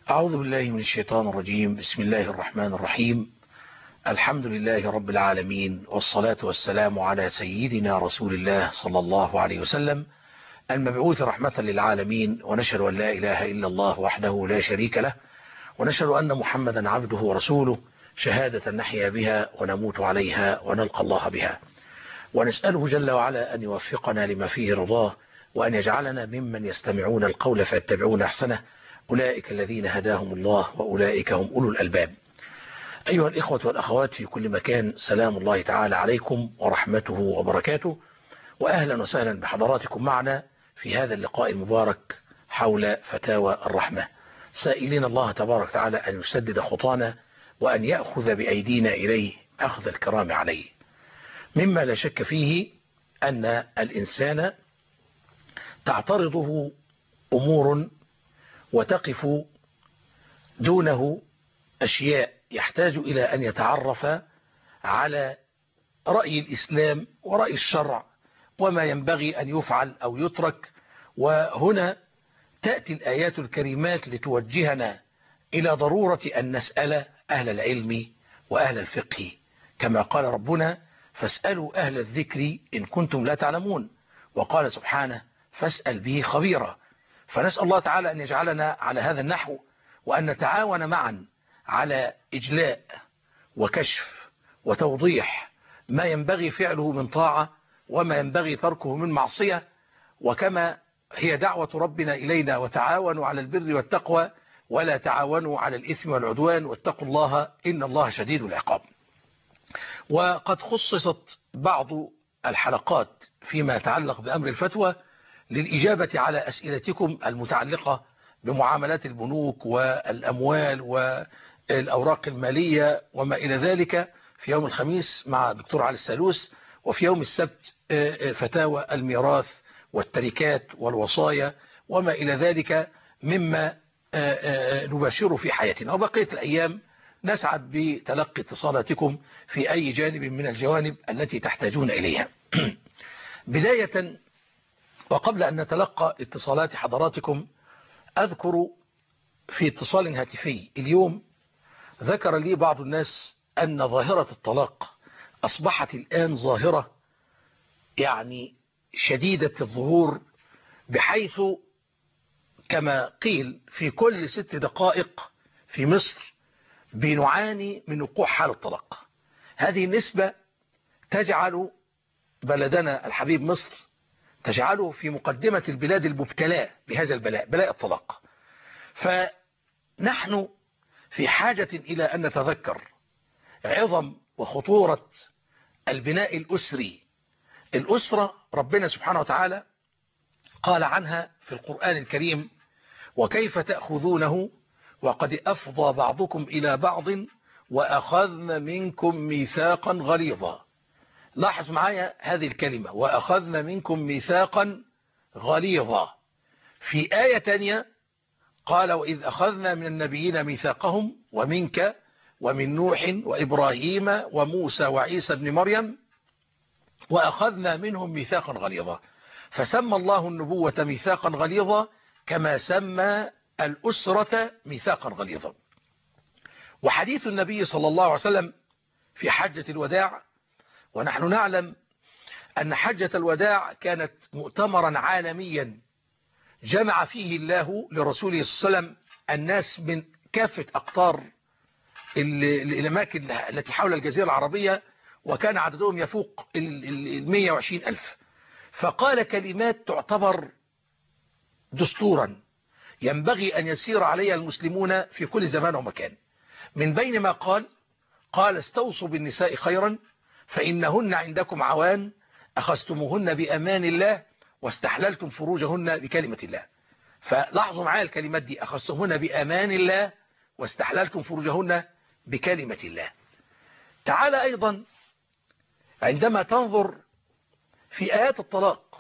أعوذ بالله من الشيطان الرجيم. بسم الله الرحمن الرحيم. الحمد لله رب العالمين، والصلاة والسلام على سيدنا رسول الله صلى الله عليه وسلم المبعوث رحمة للعالمين. ونشهد أن لا إله إلا الله وحده لا شريك له، ونشهد أن محمدا عبده ورسوله، شهادة نحيا بها ونموت عليها ونلقى الله بها. ونسأله جل وعلا أن يوفقنا لما فيه رضاه، وأن يجعلنا ممن يستمعون القول فيتبعون أحسنه. أولئك الذين هداهم الله وأولئك هم أولو الألباب. أيها الإخوة والأخوات في كل مكان، سلام الله تعالى عليكم ورحمته وبركاته، وأهلا وسهلا بحضراتكم معنا في هذا اللقاء المبارك حول فتاوى الرحمة، سائلين الله تبارك وتعالى أن يسدد خطانا وأن يأخذ بأيدينا إليه أخذ الكرام عليه. مما لا شك فيه أن الإنسان تعترضه أمور وتقف دونه أشياء يحتاج إلى أن يتعرف على رأي الإسلام ورأي الشرع وما ينبغي أن يفعل أو يترك. وهنا تأتي الآيات الكريمات لتوجهنا إلى ضرورة أن نسأل أهل العلم وأهل الفقه، كما قال ربنا: فاسألوا أهل الذكر إن كنتم لا تعلمون. وقال سبحانه: فاسأل به خبيرا. فنسأل الله تعالى أن يجعلنا على هذا النحو، وأن نتعاون معا على إجلاء وكشف وتوضيح ما ينبغي فعله من طاعة وما ينبغي تركه من معصية. وكما هي دعوة ربنا إلينا: وتعاونوا على البر والتقوى ولا تعاونوا على الإثم والعدوان واتقوا الله إن الله شديد العقاب. وقد خصصت بعض الحلقات فيما يتعلق بأمر الفتوى للإجابة على أسئلتكم المتعلقة بمعاملات البنوك والأموال والأوراق المالية وما إلى ذلك، في يوم الخميس مع الدكتور علي السالوس، وفي يوم السبت فتاوى الميراث والتركات والوصايا وما إلى ذلك مما نباشره في حياتنا. وبقية الأيام نسعد بتلقي اتصالاتكم في أي جانب من الجوانب التي تحتاجون إليها. بداية وقبل أن نتلقى اتصالات حضراتكم، أذكر في اتصال هاتفي اليوم ذكر لي بعض الناس أن ظاهرة الطلاق أصبحت الآن ظاهرة يعني شديدة الظهور، بحيث كما قيل في كل 6 دقائق في مصر بنعاني من وقوع حالة طلاق. هذه النسبة تجعل بلدنا الحبيب مصر تجعله في مقدمة البلاد المبتلاة بهذا البلاء، بلاء الطلاق. فنحن في حاجة إلى أن نتذكر عظم وخطورة البناء الأسري. الأسرة ربنا سبحانه وتعالى قال عنها في القرآن الكريم: وكيف تأخذونه وقد أفضى بعضكم إلى بعض وأخذن منكم ميثاقا غليظا. لاحظ معايا هذه الكلمة: وأخذن منكم ميثاقا غليظا. في آية تانية قال: وإذ أخذنا من النبيين ميثاقهم ومنك ومن نوح وإبراهيم وموسى وعيسى بن مريم وأخذنا منهم ميثاقا غليظا. فسمى الله النبوة ميثاقا غليظا كما سمى الأسرة ميثاقا غليظا. وحديث النبي صلى الله عليه وسلم في حجة الوداع، ونحن نعلم أن حجة الوداع كانت مؤتمرا عالميا جمع فيه الله لرسوله صلى الله عليه وسلم الناس من كافة أقطار الأماكن التي حول الجزيرة العربية، وكان عددهم يفوق 120,000. فقال كلمات تعتبر دستورا ينبغي أن يسير عليها المسلمون في كل زمان ومكان. من بين ما قال: استوصوا بالنساء خيرا فإنهن عندكم عوان أخذتموهن بأمان الله واستحللتم فروجهن بكلمة الله. فلاحظوا معايا الكلمات دي: أخذتموهن بأمان الله واستحللتم فروجهن بكلمة الله. تعال أيضا عندما تنظر في آيات الطلاق،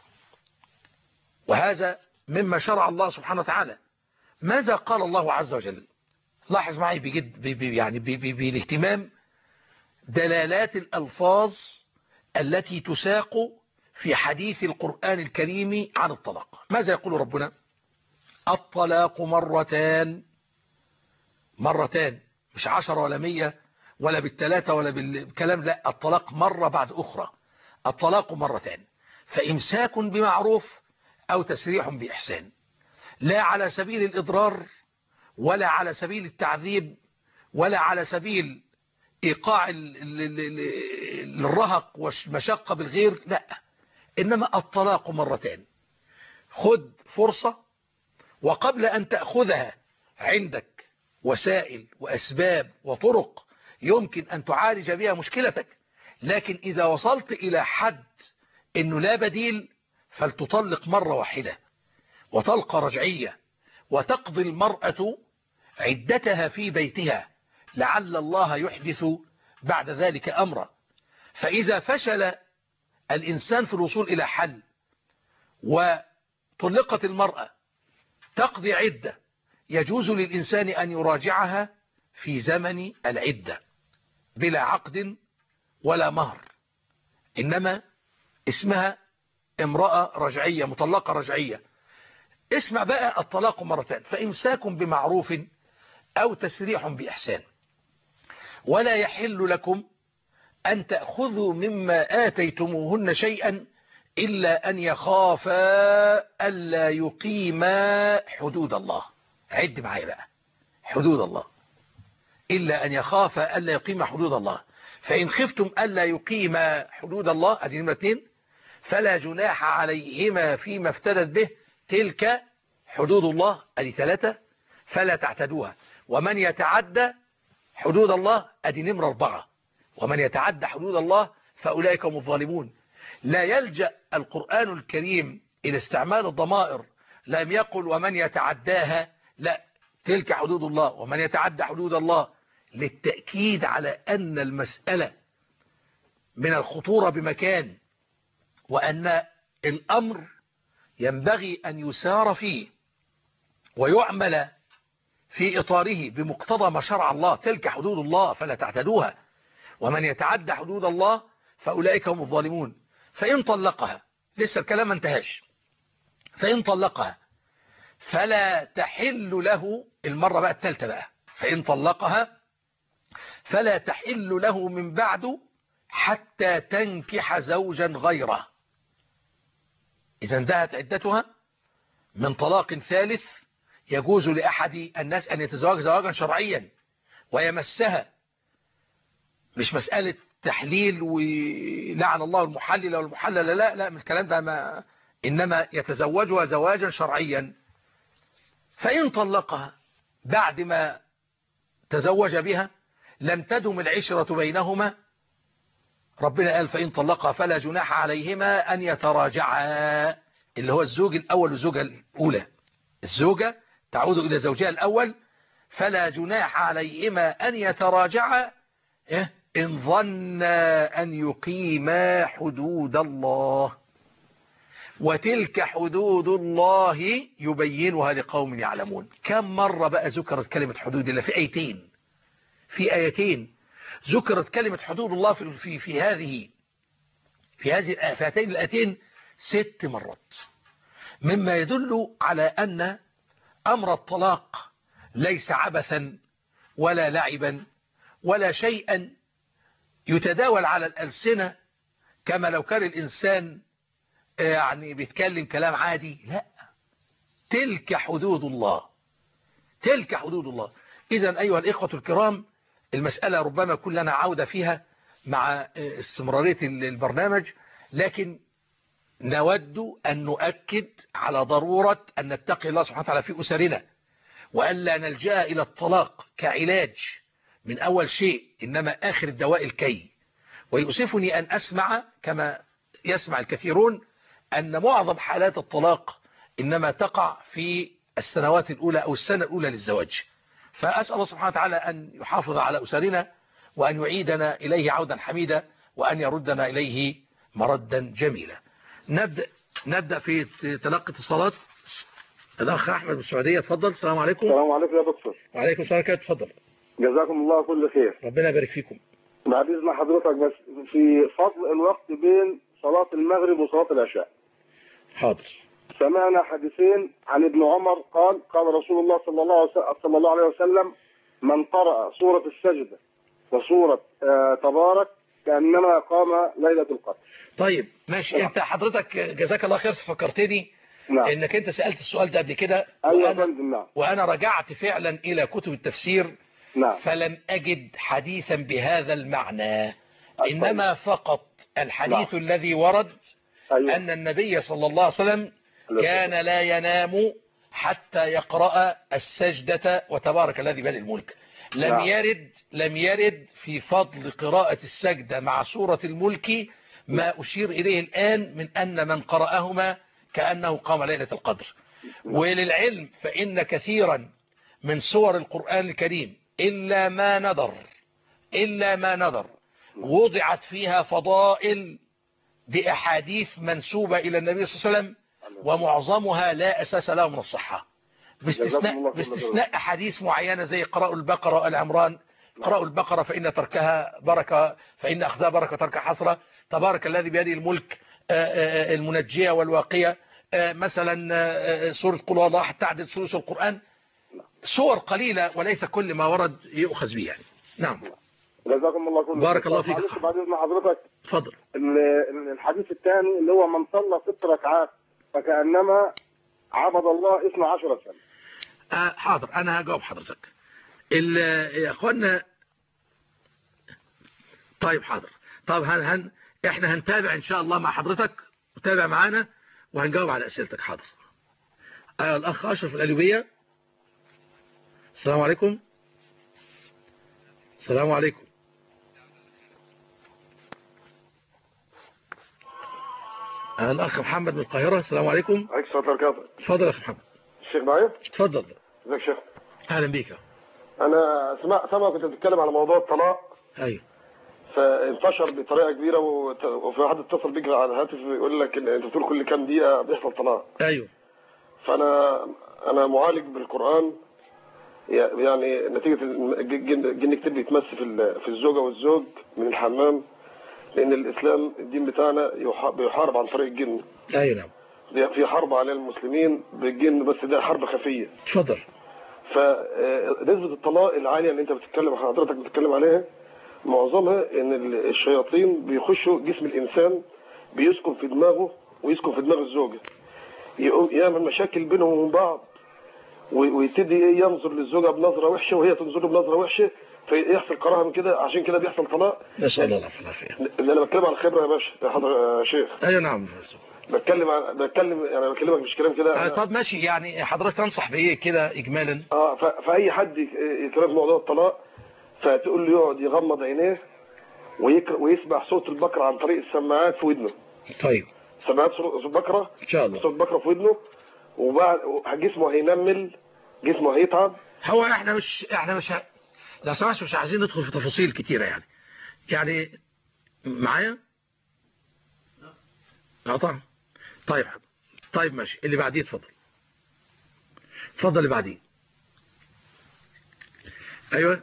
وهذا مما شرع الله سبحانه وتعالى، ماذا قال الله عز وجل؟ لاحظ معي بجد يعني بالاهتمام دلالات الألفاظ التي تساق في حديث القرآن الكريم عن الطلاق. ماذا يقول ربنا؟ الطلاق مرتان مرتان، مش 10 ولا 100 ولا بالثلاثة ولا بالكلام، لا، الطلاق مرة بعد أخرى. الطلاق مرتان، فإمساك بمعروف أو تسريح بإحسان، لا على سبيل الإضرار ولا على سبيل التعذيب ولا على سبيل إيقاع الرهق والمشقة بالغير، لا، إنما الطلاق مرتان. خذ فرصة، وقبل أن تأخذها عندك وسائل وأسباب وطرق يمكن أن تعالج بها مشكلتك، لكن إذا وصلت إلى حد أنه لا بديل فلتطلق مرة واحدة وتلقى رجعية، وتقضي المرأة عدتها في بيتها لعل الله يحدث بعد ذلك أمرا. فإذا فشل الإنسان في الوصول إلى حل وطلقت المرأة تقضي عدة، يجوز للإنسان أن يراجعها في زمن العدة بلا عقد ولا مهر، إنما اسمها امرأة رجعية، مطلقة رجعية. اسمع بقى، الطلاق مرتان، فإمساك بمعروف أو تسريح بإحسان. ولا يحل لكم أن تأخذوا مما آتيتموهن شيئا إلا أن يخافا ألا يقيما حدود الله. عد معايا بقى، حدود الله، إلا أن يخافا ألا يقيما حدود الله، فإن خفتم ألا يقيما حدود الله، أدي نمرة 2، فلا جناح عليهما فيما افتدت به تلك حدود الله، أدي 3، فلا تعتدوها. ومن يتعدى حدود الله، أدي نمرة 4، ومن يتعدى حدود الله فأولئك هم الظالمون. لا يلجأ القرآن الكريم إلى استعمال الضمائر، لم يقل ومن يتعداها، لا، تلك حدود الله ومن يتعدى حدود الله، للتأكيد على أن المسألة من الخطورة بمكان، وأن الأمر ينبغي أن يسار فيه ويعمل في إطاره بمقتضى ما شرع الله. تلك حدود الله فلا تعتدوها، ومن يتعدى حدود الله فأولئك هم الظالمون. فإن طلقها، لسه الكلام ما انتهاش، فإن طلقها فلا تحل له، المرة بقى الثالثة بقى، فإن طلقها فلا تحل له من بعد حتى تنكح زوجا غيره. إذا انتهت عدتها من طلاق ثالث، يجوز لأحد الناس أن يتزوج زواجا شرعيا ويمسها، مش مسألة تحليل ولعن الله المحلل والمحلل، لا لا، من الكلام ده ما، إنما يتزوجها زواجا شرعيا. فإن طلقها بعد ما تزوج بها لم تدم العشرة بينهما، ربنا قال فإن طلقها فلا جناح عليهما أن يتراجعا، اللي هو الزوج الأول والزوجة الأولى، الزوجة تعود إلى زوجها الأول، فلا جناح عليهما أن يتراجعا إن ظن أن يقيما حدود الله، وتلك حدود الله يبينها لقوم يعلمون. كم مرة بقى ذكرت كلمة حدود الله؟ في آيتين، في آيتين ذكرت كلمة حدود الله في هاتين الآيتين 6 مرات، مما يدل على أن أمر الطلاق ليس عبثا ولا لعبا ولا شيئا يتداول على الألسنة كما لو كان الإنسان يعني بيتكلم كلام عادي، لا، تلك حدود الله، تلك حدود الله. إذن أيها الإخوة الكرام، المسألة ربما يكون لنا عودة فيها مع استمرارية البرنامج، لكن نود أن نؤكد على ضرورة أن نتقي الله سبحانه وتعالى في أسرنا، وأن لا نلجأ إلى الطلاق كعلاج من أول شيء، إنما آخر الدواء الكي. ويؤسفني أن أسمع كما يسمع الكثيرون أن معظم حالات الطلاق إنما تقع في السنوات الأولى أو السنة الأولى للزواج. فأسأل الله سبحانه وتعالى أن يحافظ على أسرنا، وأن يعيدنا إليه عودا حميدا، وأن يردنا إليه مردا جميلا. نبدأ في تلقي اتصالات. الأخ أحمد من السعودية، اتفضل. السلام عليكم. السلام عليكم يا دكتور. وعليكم السلام، اتفضل. جزاكم الله كل خير. ربنا يبارك فيكم. بعد إذن حضرتك، بس في فضل الوقت بين صلاة المغرب وصلاة العشاء. حاضر. سمعنا حديثين عن ابن عمر قال قال رسول الله صلى الله عليه وسلم من قرأ سورة السجدة وسورة تبارك كأنما قام ليلة القدر. طيب ماشي. انت حضرتك جزاك الله خير فكرتني نعم. انك انت سألت السؤال ده قبل كده. أيوة يا فندم. نعم. وانا رجعت فعلا الى كتب التفسير. نعم. فلم اجد حديثا بهذا المعنى. انما فقط الحديث نعم. الذي ورد أيوة. ان النبي صلى الله عليه وسلم كان لا ينام حتى يقرأ السجدة وتبارك الذي بيده الملك. نعم. لم يرد في فضل قراءة السجدة مع سورة الملك ما أشير إليه الآن من أن من قرأهما كأنه قام ليلة القدر. وللعلم فإن كثيرا من سور القرآن الكريم إلا ما نذر وضعت فيها فضائل بأحاديث منسوبة إلى النبي صلى الله عليه وسلم، ومعظمها لا أساس له من الصحة، باستثناء أحاديث معينة زي قراءة البقرة وآل عمران. قراءة البقرة فإن تركها بركة، فإن أخذها بركة ترك حسرة. تبارك الذي بيده الملك، المنجية والواقية، مثلا سورة قل هو الله أحد تعدد ثلث القرآن. سور قليلة وليس كل ما ورد يؤخذ به يعني. نعم. جزاكم الله كل بارك الله فيك. بعد إذن حضرتك اتفضل. الحديث الثاني اللي هو من صلى 6 ركعات فكأنما عبد الله 12 سنة. حاضر، أنا هجاوب حضرتك يا أخوانا. طيب حاضر. طب احنا هنتابع إن شاء الله مع حضرتك، وتابع معانا وهنجاوب على أسئلتك. حاضر. الأخ أشرف الألوبية. السلام عليكم. السلام عليكم. الأخ محمد من القاهرة. السلام عليكم. عليك الصلاة والبركاته. اتفضل يا أخ محمد. الشيخ معايا؟ اتفضل. ازيك يا شيخ؟ أهلا بيك. أنا سمع كنت بتتكلم على موضوع الطلاق. أيوه. فانتشر بطريقة كبيرة وفي واحد اتصل بيك على الهاتف يقول لك إن أنت بتقول كل كام دقيقة بيحصل طلاق. أيوه. فأنا معالج بالقرآن، يعني نتيجة الجن كتير بيتمس في الزوجة والزوج من الحمام، لأن الإسلام الدين بتاعنا بيحارب عن طريق الجن. أيوه نعم. في حرب على المسلمين بالجن، بس ده حرب خفية. اتفضل. فنسبة الطلاق العالية اللي أنت حضرتك بتتكلم عليها معظمها إن الشياطين بيخشوا جسم الإنسان، بيسكن في دماغه ويسكن في دماغ الزوجة، يعمل مشاكل بينهم وبين بعض، ويبتدي ينظر للزوجة بنظرة وحشة وهي تنظر له بنظرة وحشة، فيحصل كراهه من كده. عشان كده بيحصل طلاق. نسأل الله العافية. اللي انا بتكلم على الخبره يا باشا يا حضر يا شيخ. ايوه نعم. بتكلم يعني بكلمك مش كلام كده. طب ماشي، يعني حضرتك تنصح بايه كده اجمالا؟ فاي حد يتكلم في موضوع الطلاق فتقول له يقعد يغمض عينيه ويسمع صوت البقره عن طريق السماعات في ودنه. طيب. سماعات صوت البقره ان شاء الله. صوت البقره في ودنه، وبعد جسمه هينمل، جسمه هيتعب. هو احنا مش لا سمعت، مش عايزين ندخل في تفاصيل كتيرة يعني معايا. طبعا. طيب ماشي. اللي بعديه اتفضل اللي بعديه. ايوه.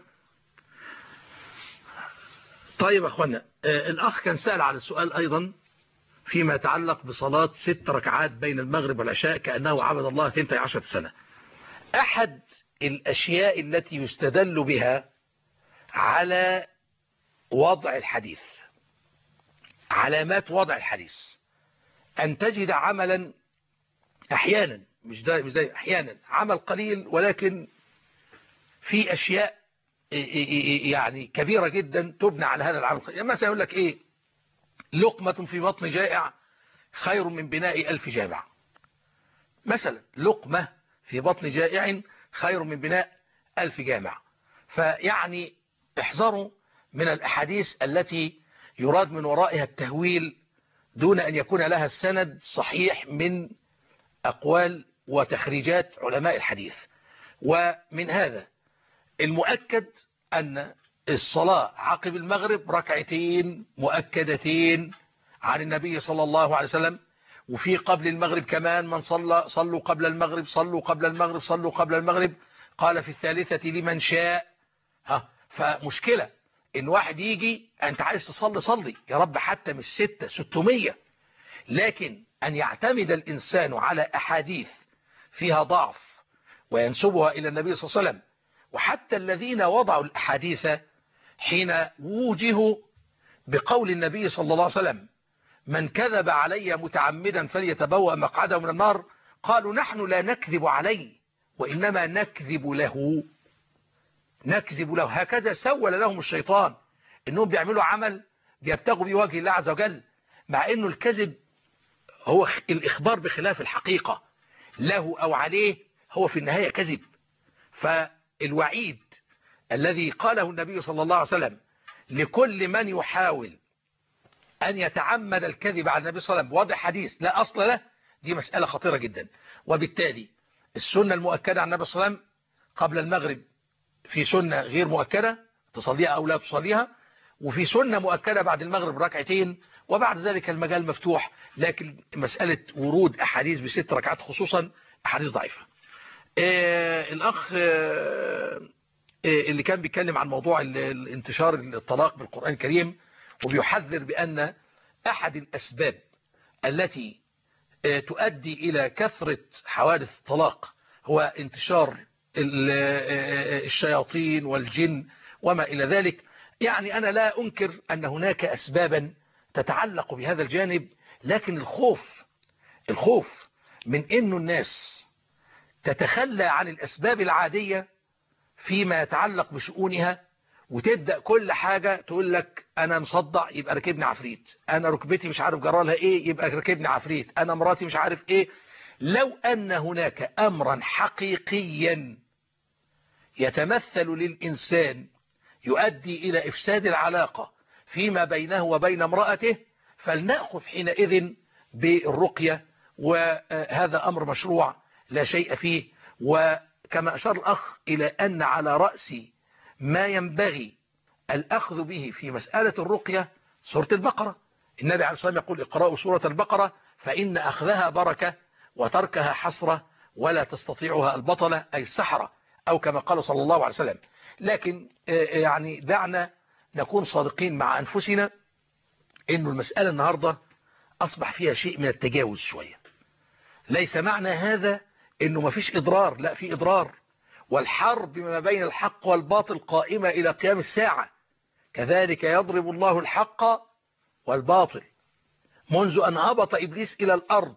طيب اخوانا، الاخ كان سأل على السؤال ايضا فيما يتعلق بصلاة 6 ركعات بين المغرب والعشاء كأنه عبد الله 12 سنة. احد الاشياء التي يستدل بها على وضع الحديث، علامات وضع الحديث، أن تجد عملا أحيانا مش ده أحيانا عمل قليل ولكن في أشياء يعني كبيرة جدا تبنى على هذا العمل. يعني مثلا يقول لك إيه؟ لقمة في بطن جائع خير من بناء 1000 جامع. مثلا لقمة في بطن جائع خير من بناء 1000 جامع. فيعني احذروا من الأحاديث التي يراد من ورائها التهويل دون أن يكون لها السند صحيح من أقوال وتخريجات علماء الحديث. ومن هذا المؤكد أن الصلاة عقب المغرب ركعتين مؤكدتين عن النبي صلى الله عليه وسلم. وفي قبل المغرب كمان من صلوا قبل المغرب، صلوا قبل المغرب، قال في الثالثة لمن شاء. فمشكلة ان واحد يجي انت عايز صلي يا رب حتى مش 600، لكن ان يعتمد الانسان على احاديث فيها ضعف وينسبها الى النبي صلى الله عليه وسلم وحتى الذين وضعوا الأحاديث حين ووجهوا بقول النبي صلى الله عليه وسلم من كذب علي متعمدا فليتبوأ مقعده من النار، قالوا نحن لا نكذب عليه وإنما نكذب له. نكذب له، هكذا سول لهم الشيطان إنهم بيعملوا عمل بيبتغوا به وجه الله عز وجل، مع إنه الكذب هو الإخبار بخلاف الحقيقة، له أو عليه هو في النهاية كذب. فالوعيد الذي قاله النبي صلى الله عليه وسلم لكل من يحاول أن يتعمد الكذب على النبي صلى الله عليه وسلم بوضع حديث لا أصل له، دي مسألة خطيرة جدا. وبالتالي السنة المؤكدة عن النبي صلى الله عليه وسلم قبل المغرب في سنة غير مؤكدة تصليها أو لا تصليها، وفي سنة مؤكدة بعد المغرب ركعتين، وبعد ذلك المجال مفتوح. لكن مسألة ورود أحاديث ب6 ركعات خصوصا أحاديث ضعيفة. الأخ اللي كان بيتكلم عن موضوع الانتشار الطلاق بالقرآن الكريم، وبيحذر بأن أحد الأسباب التي تؤدي إلى كثرة حوادث الطلاق هو انتشار الشياطين والجن وما إلى ذلك. يعني أنا لا أنكر أن هناك أسبابا تتعلق بهذا الجانب، لكن الخوف من أن الناس تتخلى عن الأسباب العادية فيما يتعلق بشؤونها، وتبدأ كل حاجة تقول لك أنا مصدع يبقى ركبني عفريت، أنا ركبتي مش عارف جرالها إيه يبقى ركبني عفريت، أنا مراتي مش عارف إيه. لو أن هناك أمرا حقيقيا يتمثل للإنسان يؤدي إلى إفساد العلاقة فيما بينه وبين امرأته، فلنأخذ حينئذ بالرقية، وهذا أمر مشروع لا شيء فيه. وكما أشار الأخ إلى أن على رأس ما ينبغي الأخذ به في مسألة الرقية سورة البقرة. النبي عليه الصلاة والسلام يقول اقرأوا سورة البقرة فإن أخذها بركة وتركها حسرة ولا تستطيعها البطلة أي السحرة، أو كما قال صلى الله عليه وسلم. لكن يعني دعنا نكون صادقين مع أنفسنا إنه المسألة النهاردة أصبح فيها شيء من التجاوز شوية. ليس معنى هذا إنه ما فيش إضرار، لا في إضرار، والحرب ما بين الحق والباطل قائمة إلى قيام الساعة. كذلك يضرب الله الحق والباطل منذ أن هبط إبليس إلى الأرض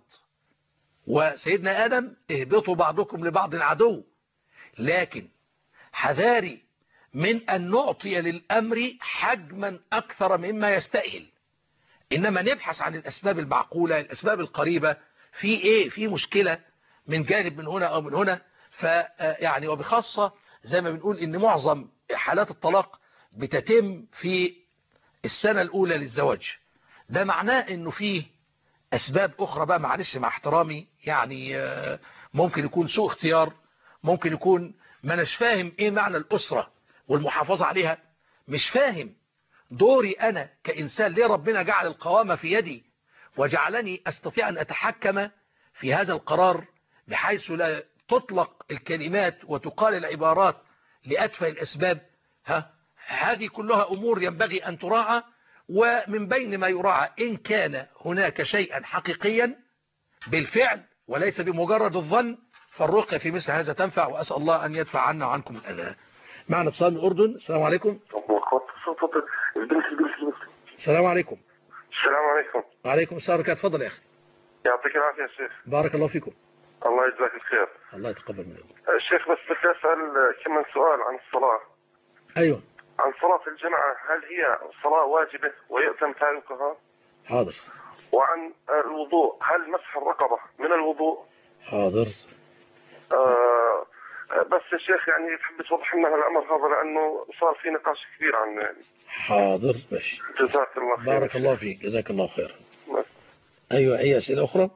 وسيدنا آدم اهبطوا بعضكم لبعض عدو. لكن حذاري من أن نعطي للأمر حجما أكثر مما يستأهل، إنما نبحث عن الأسباب المعقولة، الأسباب القريبة. في إيه؟ في مشكلة من جانب من هنا أو من هنا. فيعني وبخاصة زي ما بنقول إن معظم حالات الطلاق بتتم في السنة الأولى للزواج. ده معناه إنه فيه أسباب أخرى بقى، معلش مع احترامي، يعني ممكن يكون سوء اختيار، ممكن يكون ما نش فاهم إيه معنى الأسرة والمحافظة عليها، مش فاهم دوري أنا كإنسان. ليه ربنا جعل القوامة في يدي وجعلني أستطيع أن أتحكم في هذا القرار بحيث لا تطلق الكلمات وتقال العبارات لأتفه الأسباب؟ هذه كلها أمور ينبغي أن تراعى، ومن بين ما يراعى إن كان هناك شيئا حقيقيا بالفعل وليس بمجرد الظن، فالرقية في مثل هذا تنفع، وأسأل الله أن يدفع عنا وعنكم الأذى. معنا اتصال من الأردن. السلام عليكم. السلام عليكم. السلام عليكم. وعليكم السلام ورحمة الله. اتفضل يا أخي. يعطيك العافية يا شيخ. بارك الله فيكم. الله يجزاك الخير. الله يتقبل منك. الشيخ بس بدي أسأل كمان سؤال عن الصلاة. أيوة. عن صلاة الجماعة، هل هي صلاة واجبة ويأتم تاركها؟ حاضر. وعن الوضوء، هل مسح الرقبة من الوضوء؟ حاضر. بس يا شيخ يعني تحب توضح لنا الأمر هذا لأنه صار في نقاش كبير عن. حاضر ماشي. جزاك الله خير. بارك الله فيك، جزاك الله خير. أيوة، أي أسئلة أخرى؟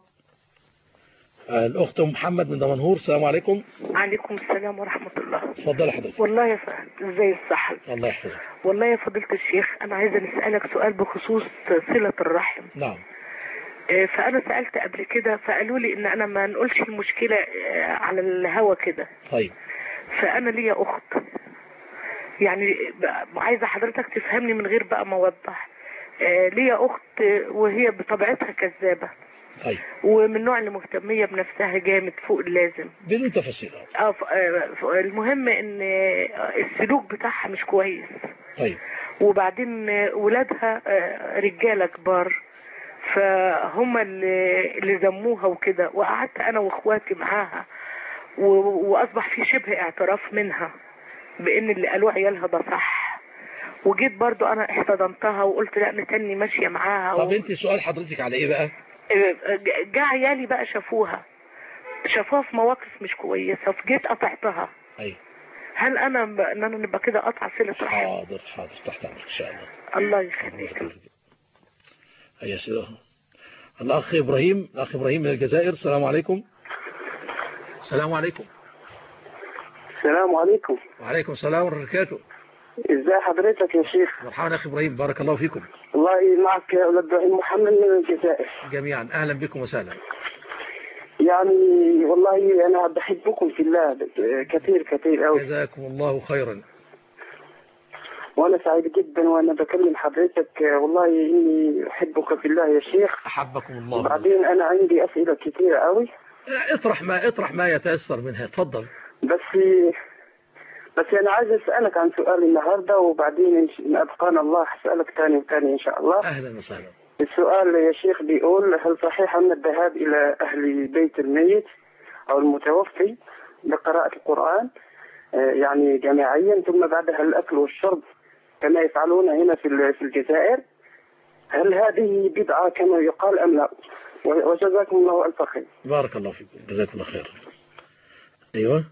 الأخت محمد من دمنهور. السلام عليكم. عليكم السلام ورحمة الله. اتفضل حضرتك. والله يا فهد ازاي الصحة؟ الله يحفظك. والله يا فضيلة الشيخ أنا عايزة نسألك سؤال بخصوص صلة الرحم. نعم. فأنا سألت قبل كده فقالوا لي إن أنا ما نقولش المشكلة على الهوا كده. طيب. فأنا ليا أخت، يعني عايزة حضرتك تفهمني من غير بقى ما أوضح. ليا أخت وهي بطبيعتها كذابة. أيوة. ومن النوع اللي مهتمية بنفسها جامد فوق اللازم. بدون تفاصيل. المهم ان السلوك بتاعها مش كويس. طيب. وبعدين ولادها رجالة كبار، فهم اللي ذموها وكده، وقعدت انا واخواتي معاها واصبح في شبه اعتراف منها بان اللي قالوه عيالها ده صح. وجيت برضو انا احتضنتها وقلت لا نتني ماشية معاها. طب انت سؤال حضرتك على ايه بقى؟ جا عيالي بقى شافوها في مواقف مش كويسة، فجيت قطعتها. ايوه. هل انا ان انا نبقى كده قطع صلة رحم؟ حاضر تحت امرك ان شاء الله. الله يخليك. يا سلام. الاخ ابراهيم من الجزائر. السلام عليكم. السلام عليكم. السلام عليكم. وعليكم السلام ورحمة الله وبركاته. ازاي حضرتك يا شيخ؟ مرحبا اخي ابراهيم، بارك الله فيكم. والله معك يا ولد ابراهيم محمد من الجزائر. جميعا اهلا بكم وسهلا. يعني والله انا بحبكم في الله كثير قوي. جزاكم الله خيرا. وانا سعيد جدا وانا بكلم حضرتك، والله اني احبك في الله يا شيخ. احبكم الله. وبعدين انا عندي اسئله كثيره قوي. اطرح ما يتيسر منها، تفضل. بس انا عايز اسالك عن سؤال النهارده، وبعدين ان ابقانا الله اسالك ثاني ان شاء الله. اهلا وسهلا. السؤال يا شيخ بيقول: هل صحيح ان الذهاب الى اهل بيت الميت او المتوفي لقراءة القرآن يعني جماعيا ثم بعدها الاكل والشرب كما يفعلون هنا في الجزائر، هل هذه بدعة كما يقال ام لا؟ وجزاكم الله الف خير. بارك الله فيكم، جزاكم الله خير. ايوه.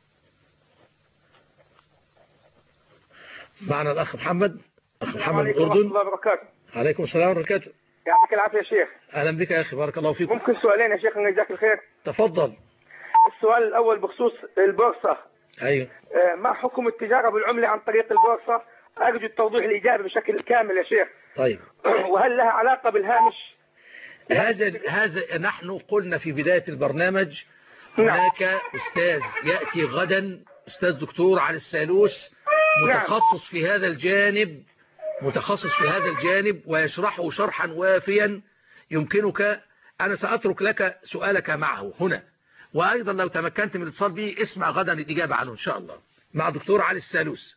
معنا الاخ محمد. محمد من الاردن. الله وبركاته. عليكم السلام ورحمه الله وبركاته. يعطيك العافيه يا شيخ. اهلا بك يا اخي، بارك الله فيكم. ممكن سؤالين يا شيخ؟ جزاك الخير. تفضل. السؤال الاول بخصوص البورصه. ايوه. ما حكم التجاره بالعمله عن طريق البورصه؟ ارجو التوضيح الاجابه بشكل كامل يا شيخ. طيب. وهل لها علاقه بالهامش؟ هذا نحن قلنا في بدايه البرنامج هناك استاذ ياتي غدا، استاذ دكتور علي السالوس، متخصص في هذا الجانب ويشرحه شرحا وافيا يمكنك. أنا سأترك لك سؤالك معه هنا، وأيضا لو تمكنت من الاتصال به اسمع غدا الإجابة عنه إن شاء الله مع دكتور علي السالوس.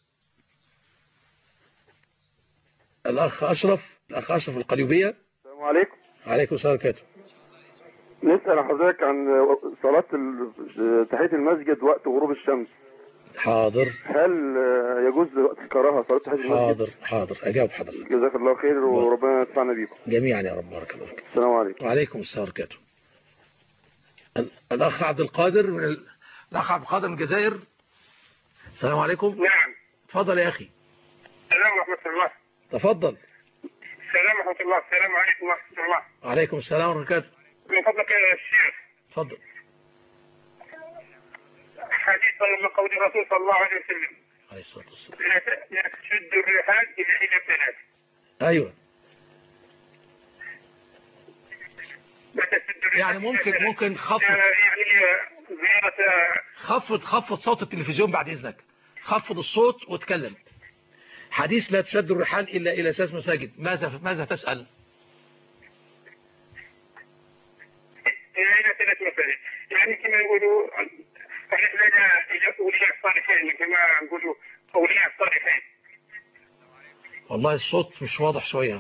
الأخ أشرف القليوبية. السلام عليكم. عليكم السلام ورحمة الله. نسأل حضرتك عن صلاة تحية المسجد وقت غروب الشمس. حاضر. هل يجوز وقت الكراهة صلاة تحية المسجد؟ حاضر أجاوب حضرتك. جزاك الله خير وربنا ينفعنا بيكم جميعا يا رب. بارك الله فيك. السلام عليكم. وعليكم السلام ورحمة الله. الأخ عبد القادر من الجزائر. السلام عليكم. نعم. تفضل يا أخي. السلام ورحمة الله. تفضل. السلام ورحمة الله. السلام عليكم ورحمة الله. وعليكم السلام ورحمة الله. من فضلك يا شيخ. تفضل. حديث من قول الرسول صلى الله عليه وسلم عليه الصلاة والسلام: لا تشد الرحال إلى ثلاث. أيوة. يعني ممكن خفض صوت التلفزيون بعد إذنك، خفض الصوت واتكلم. حديث لا تشد الرحال إلا إلى 3 مساجد، ماذا تسأل؟ إلى 3 مساجد، يعني كما يقولوا لنا أولياء الصالحين، كما نقولوا أولياء الصالحين. والله الصوت مش واضح شوية.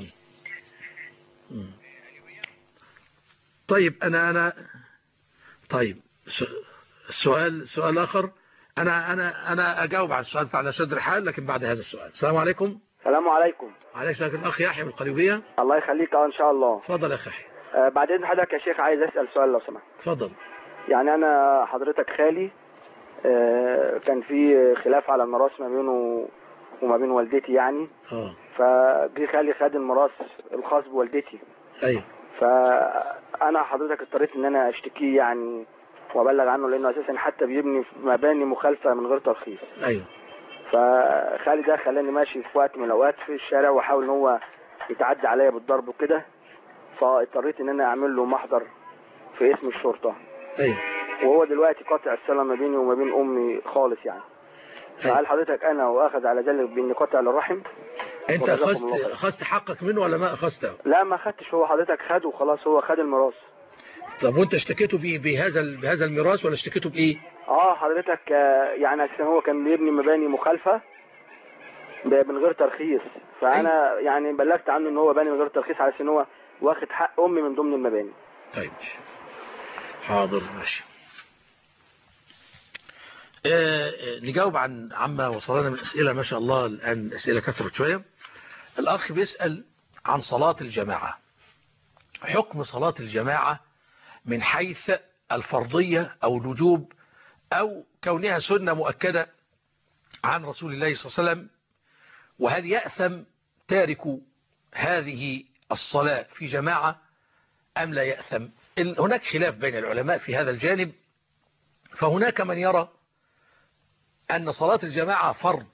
طيب طيب سؤال آخر. أنا أجاوب على السؤال على شد الرحال لكن بعد هذا السؤال. السلام عليكم. السلام عليكم. عليك السلام. الأخ يحيى من القليوبية. الله يخليك إن شاء الله. تفضل يا أخي يحيى. بعدين حضرتك يا شيخ عايز أسأل سؤال لو سمحت. تفضل. يعني أنا حضرتك خالي كان في خلاف على الميراث ما بينه وما بين والدتي يعني. فجي خالي خد الميراث الخاص بوالدتي. ايوه. فانا حضرتك اضطريت ان انا اشتكيه يعني وابلغ عنه، لانه اساسا حتى بيبني في مباني مخالفه من غير ترخيص. ايوه. فخالي ده خلاني ماشي في وقت من الاوقات في الشارع وحاول ان هو يتعدى عليا بالضرب وكده، فاضطريت ان انا اعمل له محضر في اسم الشرطه. ايوه. وهو دلوقتي قاطع الصله ما بيني وما بين امي خالص يعني. فهل حضرتك انا واخذ على ذلك باني قاطع للرحم؟ انت اخذت حقك منه ولا ما اخذته؟ لا ما اخذتش، هو حضرتك خد وخلاص، هو خد الميراث. طب وانت اشتكيته بهذا الميراث ولا اشتكيته بايه؟ حضرتك يعني عشان هو كان بيبني مباني مخالفة من غير ترخيص، فانا يعني بلغت عنه ان هو باني من غير ترخيص علشان هو واخد حق امي من ضمن المباني. طيب حاضر ماشي. نجاوب عن عما وصلنا من اسئله، ما شاء الله الان اسئله كثرت شويه. الاخ بيسال عن صلاه الجماعه، حكم صلاه الجماعه من حيث الفرضيه او الوجوب او كونها سنه مؤكده عن رسول الله صلى الله عليه وسلم، وهل يأثم تارك هذه الصلاة في جماعة أم لا يأثم؟ هناك خلاف بين العلماء في هذا الجانب، فهناك من يرى أن صلاة الجماعة فرض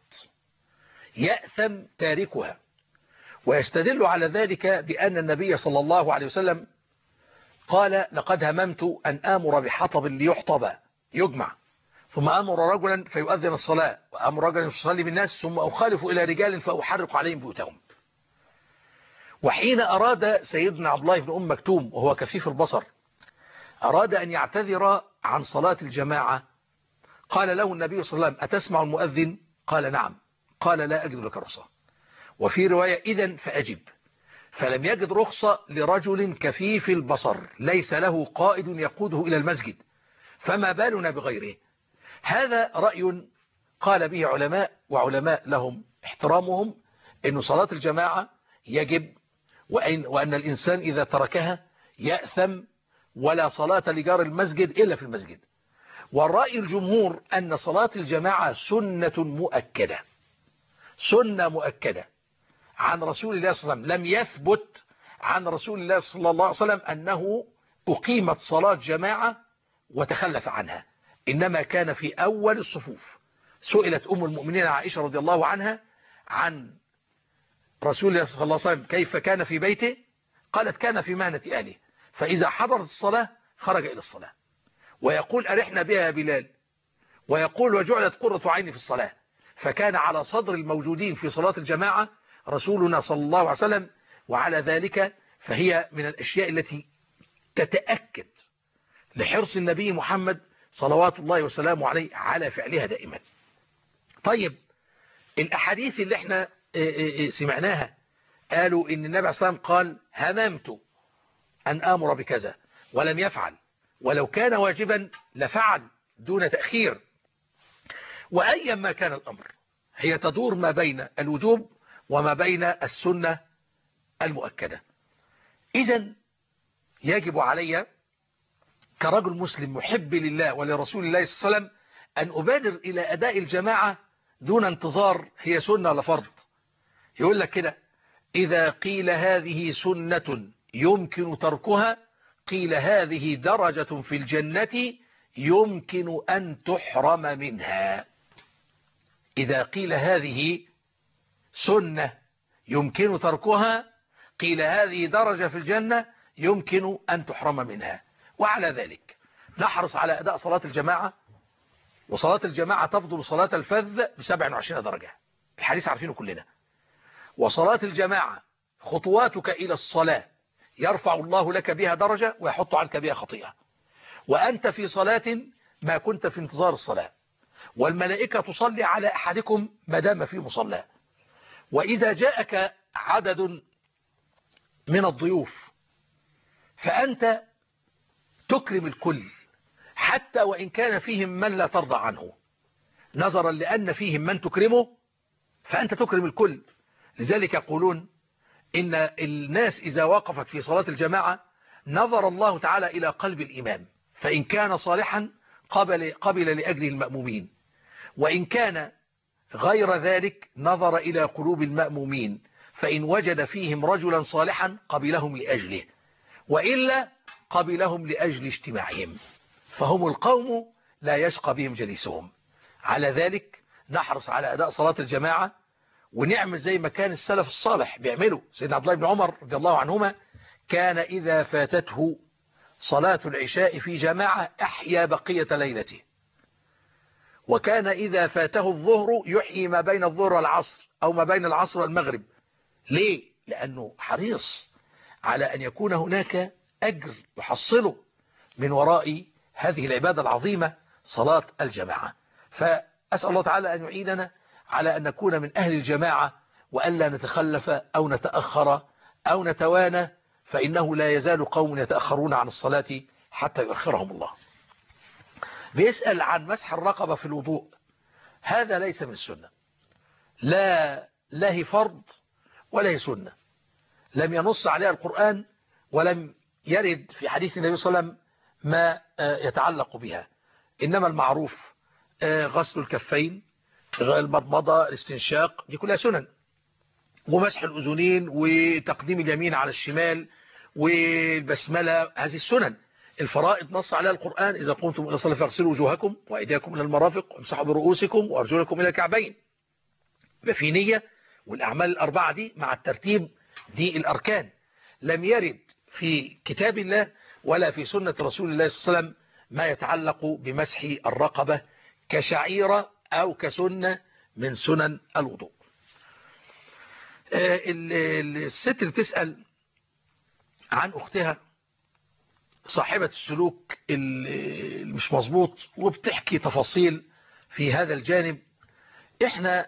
يأثم تاركها، ويستدل على ذلك بأن النبي صلى الله عليه وسلم قال: لقد هممت أن آمر بحطب ليحطب يجمع، ثم أمر رجلا فيؤذن الصلاة، وأمر رجلا يصلي بالناس، ثم أخالف إلى رجال فأحرق عليهم بيوتهم. وحين أراد سيدنا عبد الله بن مكتوم وهو كفيف البصر أراد أن يعتذر عن صلاة الجماعة، قال له النبي صلى الله عليه وسلم: أتسمع المؤذن؟ قال: نعم. قال: لا أجد لك رخصة. وفي رواية: إذن فأجب. فلم يجد رخصة لرجل كفيف البصر ليس له قائد يقوده إلى المسجد، فما بالنا بغيره. هذا رأي قال به علماء، وعلماء لهم احترامهم، أن صلاة الجماعة يجب، وأن الإنسان إذا تركها يأثم، ولا صلاة لجار المسجد إلا في المسجد. والرأي الجمهور أن صلاة الجماعة سنة مؤكدة، سنة مؤكدة عن رسول الله صلى الله عليه وسلم. لم يثبت عن رسول الله صلى الله عليه وسلم أنه أقيمت صلاة جماعة وتخلف عنها، إنما كان في أول الصفوف. سئلت أم المؤمنين عائشة رضي الله عنها عن رسول الله صلى الله عليه وسلم كيف كان في بيته، قالت: كان في مهنة أهله، فإذا حضرت الصلاة خرج إلى الصلاة، ويقول: أرحنا بها يا بلال، ويقول: وجعلت قرة عيني في الصلاة. فكان على صدر الموجودين في صلاة الجماعة رسولنا صلى الله عليه وسلم، وعلى ذلك فهي من الأشياء التي تتأكد لحرص النبي محمد صلوات الله وسلامه عليه على فعلها دائما. طيب، الأحاديث اللي احنا سمعناها قالوا إن النبي صلى الله عليه وسلم قال: هممت أن آمر بكذا ولم يفعل، ولو كان واجبا لفعل دون تأخير. وأيا ما كان الأمر هي تدور ما بين الوجوب وما بين السنة المؤكدة. إذن يجب علي كرجل مسلم محب لله ولرسول الله صلى الله عليه وسلم أن أبادر إلى أداء الجماعة دون انتظار هي سنة ولا فرض. يقول لك كده: إذا قيل هذه سنة يمكن تركها، قيل هذه درجة في الجنة يمكن أن تحرم منها. إذا قيل هذه سنة يمكن تركها، قيل هذه درجة في الجنة يمكن أن تحرم منها. وعلى ذلك نحرص على أداء صلاة الجماعة، وصلاة الجماعة تفضل صلاة الفذ ب27 درجة، الحديث عارفينه كلنا. وصلاة الجماعة خطواتك إلى الصلاة يرفع الله لك بها درجة ويحط عنك بها خطيئة، وأنت في صلاة ما كنت في انتظار الصلاة، والملائكة تصلي على أحدكم ما دام في مصلاه. وإذا جاءك عدد من الضيوف فأنت تكرم الكل، حتى وإن كان فيهم من لا ترضى عنه، نظرا لأن فيهم من تكرمه فأنت تكرم الكل. لذلك يقولون إن الناس إذا وقفت في صلاة الجماعة نظر الله تعالى إلى قلب الإمام، فإن كان صالحا قبل لأجل المأمومين، وإن كان غير ذلك نظر إلى قلوب المأمومين، فإن وجد فيهم رجلا صالحا قبلهم لأجله، وإلا قبلهم لأجل اجتماعهم، فهم القوم لا يشقى بهم جليسهم. على ذلك نحرص على أداء صلاة الجماعة، ونعمل زي ما كان السلف الصالح بيعملوا. سيدنا عبد الله بن عمر رضي الله عنهما كان إذا فاتته صلاة العشاء في جماعة أحيا بقية ليلته، وكان إذا فاته الظهر يحيي ما بين الظهر والعصر أو ما بين العصر والمغرب. ليه؟ لأنه حريص على أن يكون هناك أجر يحصله، من وراء هذه العبادة العظيمة صلاة الجماعة. فأسأل الله تعالى أن يعيننا على أن نكون من أهل الجماعة وألا نتخلف أو نتأخر أو نتوانى، فإنه لا يزال قوم يتأخرون عن الصلاة حتى يؤخرهم الله. بيسأل عن مسح الرقبة في الوضوء. هذا ليس من السنة، لا هي فرض ولا هي سنة، لم ينص عليها القرآن ولم يرد في حديث النبي صلى الله عليه وسلم ما يتعلق بها. إنما المعروف غسل الكفين، المضمضة، الاستنشاق، دي كلها سنن، ومسح الأذنين وتقديم اليمين على الشمال والبسملة، هذه السنن. الفرائض نص عليها القرآن: إذا قمتم إلى الصلاة فاغسلوا وجوهكم وأيديكم إلى المرافق وامسحوا برؤوسكم وأرجلكم إلى الكعبين. في نية، والأعمال الأربعة دي مع الترتيب دي الأركان. لم يرد في كتاب الله ولا في سنة رسول الله صلى الله عليه وسلم ما يتعلق بمسح الرقبة كشعيرة أو كسنة من سنن الوضوء. الست اللي تسأل عن أختها صاحبة السلوك مش مظبوط وبتحكي تفاصيل في هذا الجانب، احنا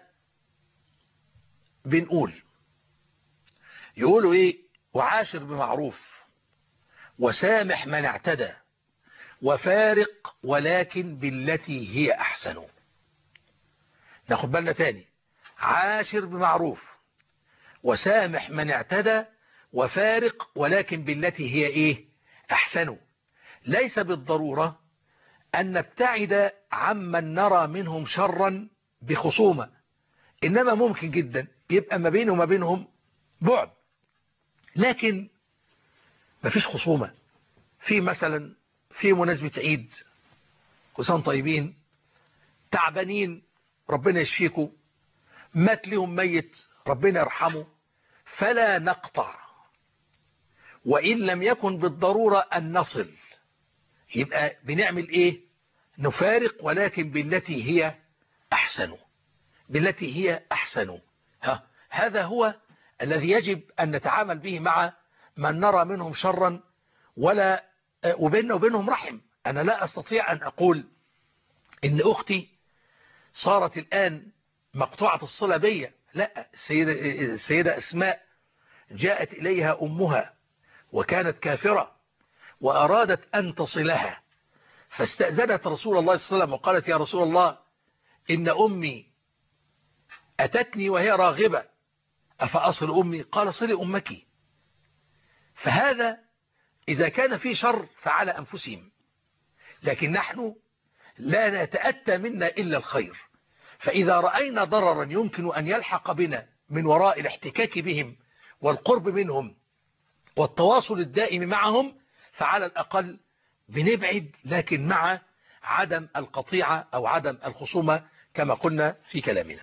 بنقول يقولوا ايه: وعاشر بمعروف وسامح من اعتدى وفارق ولكن بالتي هي احسن. ناخد بالنا تاني: عاشر بمعروف وسامح من اعتدى وفارق ولكن بالتي هي ايه احسن. ليس بالضرورة ان نبتعد عمن نرى منهم شرا بخصومة، انما ممكن جدا يبقى ما بينه وما بينهم بعد، لكن ما فيش خصومة. في مثلا في مناسبة عيد، كسان طيبين، تعبانين، ربنا يشفيكم، مات لهم ميت، ربنا يرحمه، فلا نقطع. وإن لم يكن بالضرورة أن نصل، يبقى بنعمل إيه؟ نفارق ولكن بالتي هي أحسن، بالتي هي أحسن. هذا هو الذي يجب أن نتعامل به مع من نرى منهم شرا ولا وبيننا وبينهم رحم. أنا لا أستطيع أن أقول إن أختي صارت الآن مقطوعة الصلة بي، لا. السيدة أسماء جاءت إليها أمها وكانت كافرة وأرادت أن تصلها، فاستأذنت رسول الله صلى الله عليه وسلم وقالت: يا رسول الله، إن أمي أتتني وهي راغبة، أفأصل أمي؟ قال: صلي أمك. فهذا إذا كان في شر فعلى أنفسهم، لكن نحن لا نتأتى منا إلا الخير. فإذا رأينا ضررا يمكن أن يلحق بنا من وراء الاحتكاك بهم والقرب منهم والتواصل الدائم معهم، فعلى الأقل بنبعد، لكن مع عدم القطيعة أو عدم الخصومة كما قلنا في كلامنا.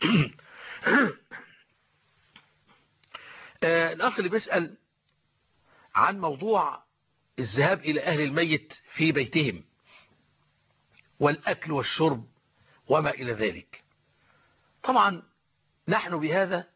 الأخ اللي بيسأل عن موضوع الذهاب إلى أهل الميت في بيتهم والأكل والشرب وما إلى ذلك، طبعا نحن بهذا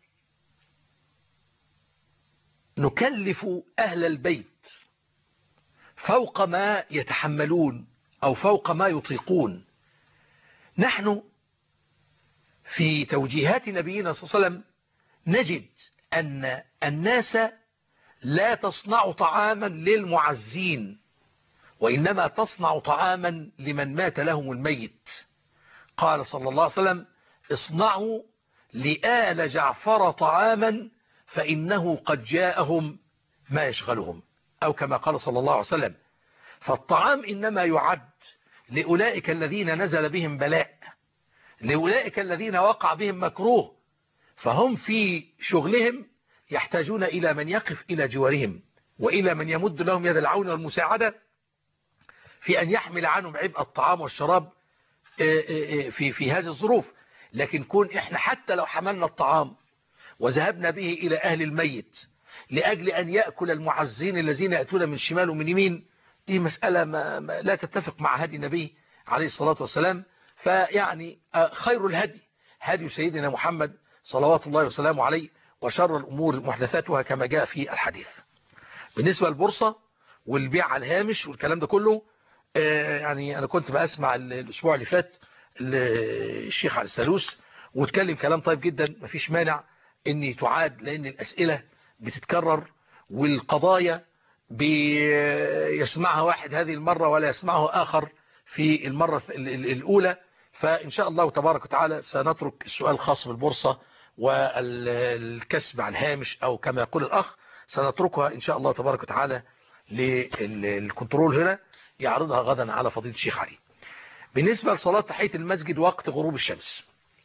نكلف أهل البيت فوق ما يتحملون أو فوق ما يطيقون. نحن في توجيهات نبينا صلى الله عليه وسلم نجد أن الناس لا تصنع طعاما للمعزين، وإنما تصنع طعاما لمن مات لهم الميت. قال صلى الله عليه وسلم: اصنعوا لآل جعفر طعاما فإنه قد جاءهم ما يشغلهم، أو كما قال صلى الله عليه وسلم. فالطعام إنما يعد لأولئك الذين نزل بهم بلاء، لأولئك الذين وقع بهم مكروه، فهم في شغلهم يحتاجون إلى من يقف إلى جوارهم وإلى من يمد لهم يد العون والمساعدة في أن يحمل عنهم عبء الطعام والشراب في هذه الظروف. لكن كون إحنا حتى لو حملنا الطعام وذهبنا به إلى أهل الميت لأجل أن يأكل المعزين الذين يأتون من شمال ومن يمين، دي مسألة ما لا تتفق مع هدي النبي عليه الصلاة والسلام. فيعني خير الهدي هدي سيدنا محمد صلوات الله وسلامه عليه، وشر الأمور محدثاتها كما جاء في الحديث. بالنسبة للبورصة والبيع على الهامش والكلام ده كله. يعني أنا كنت بسمع الأسبوع اللي فات الشيخ علي السلوس واتكلم كلام طيب جدا، مفيش مانع ان تعاد، لأن الأسئلة بتتكرر والقضايا بيسمعها واحد هذه المرة ولا يسمعه آخر في المرة الأولى. فإن شاء الله تبارك وتعالى سنترك السؤال الخاص بالبورصة والكسب عن هامش أو كما يقول الأخ، سنتركها إن شاء الله تبارك وتعالى للكنترول هنا يعرضها غدا على فضيلة الشيخ علي. بالنسبة لصلاة تحية المسجد وقت غروب الشمس،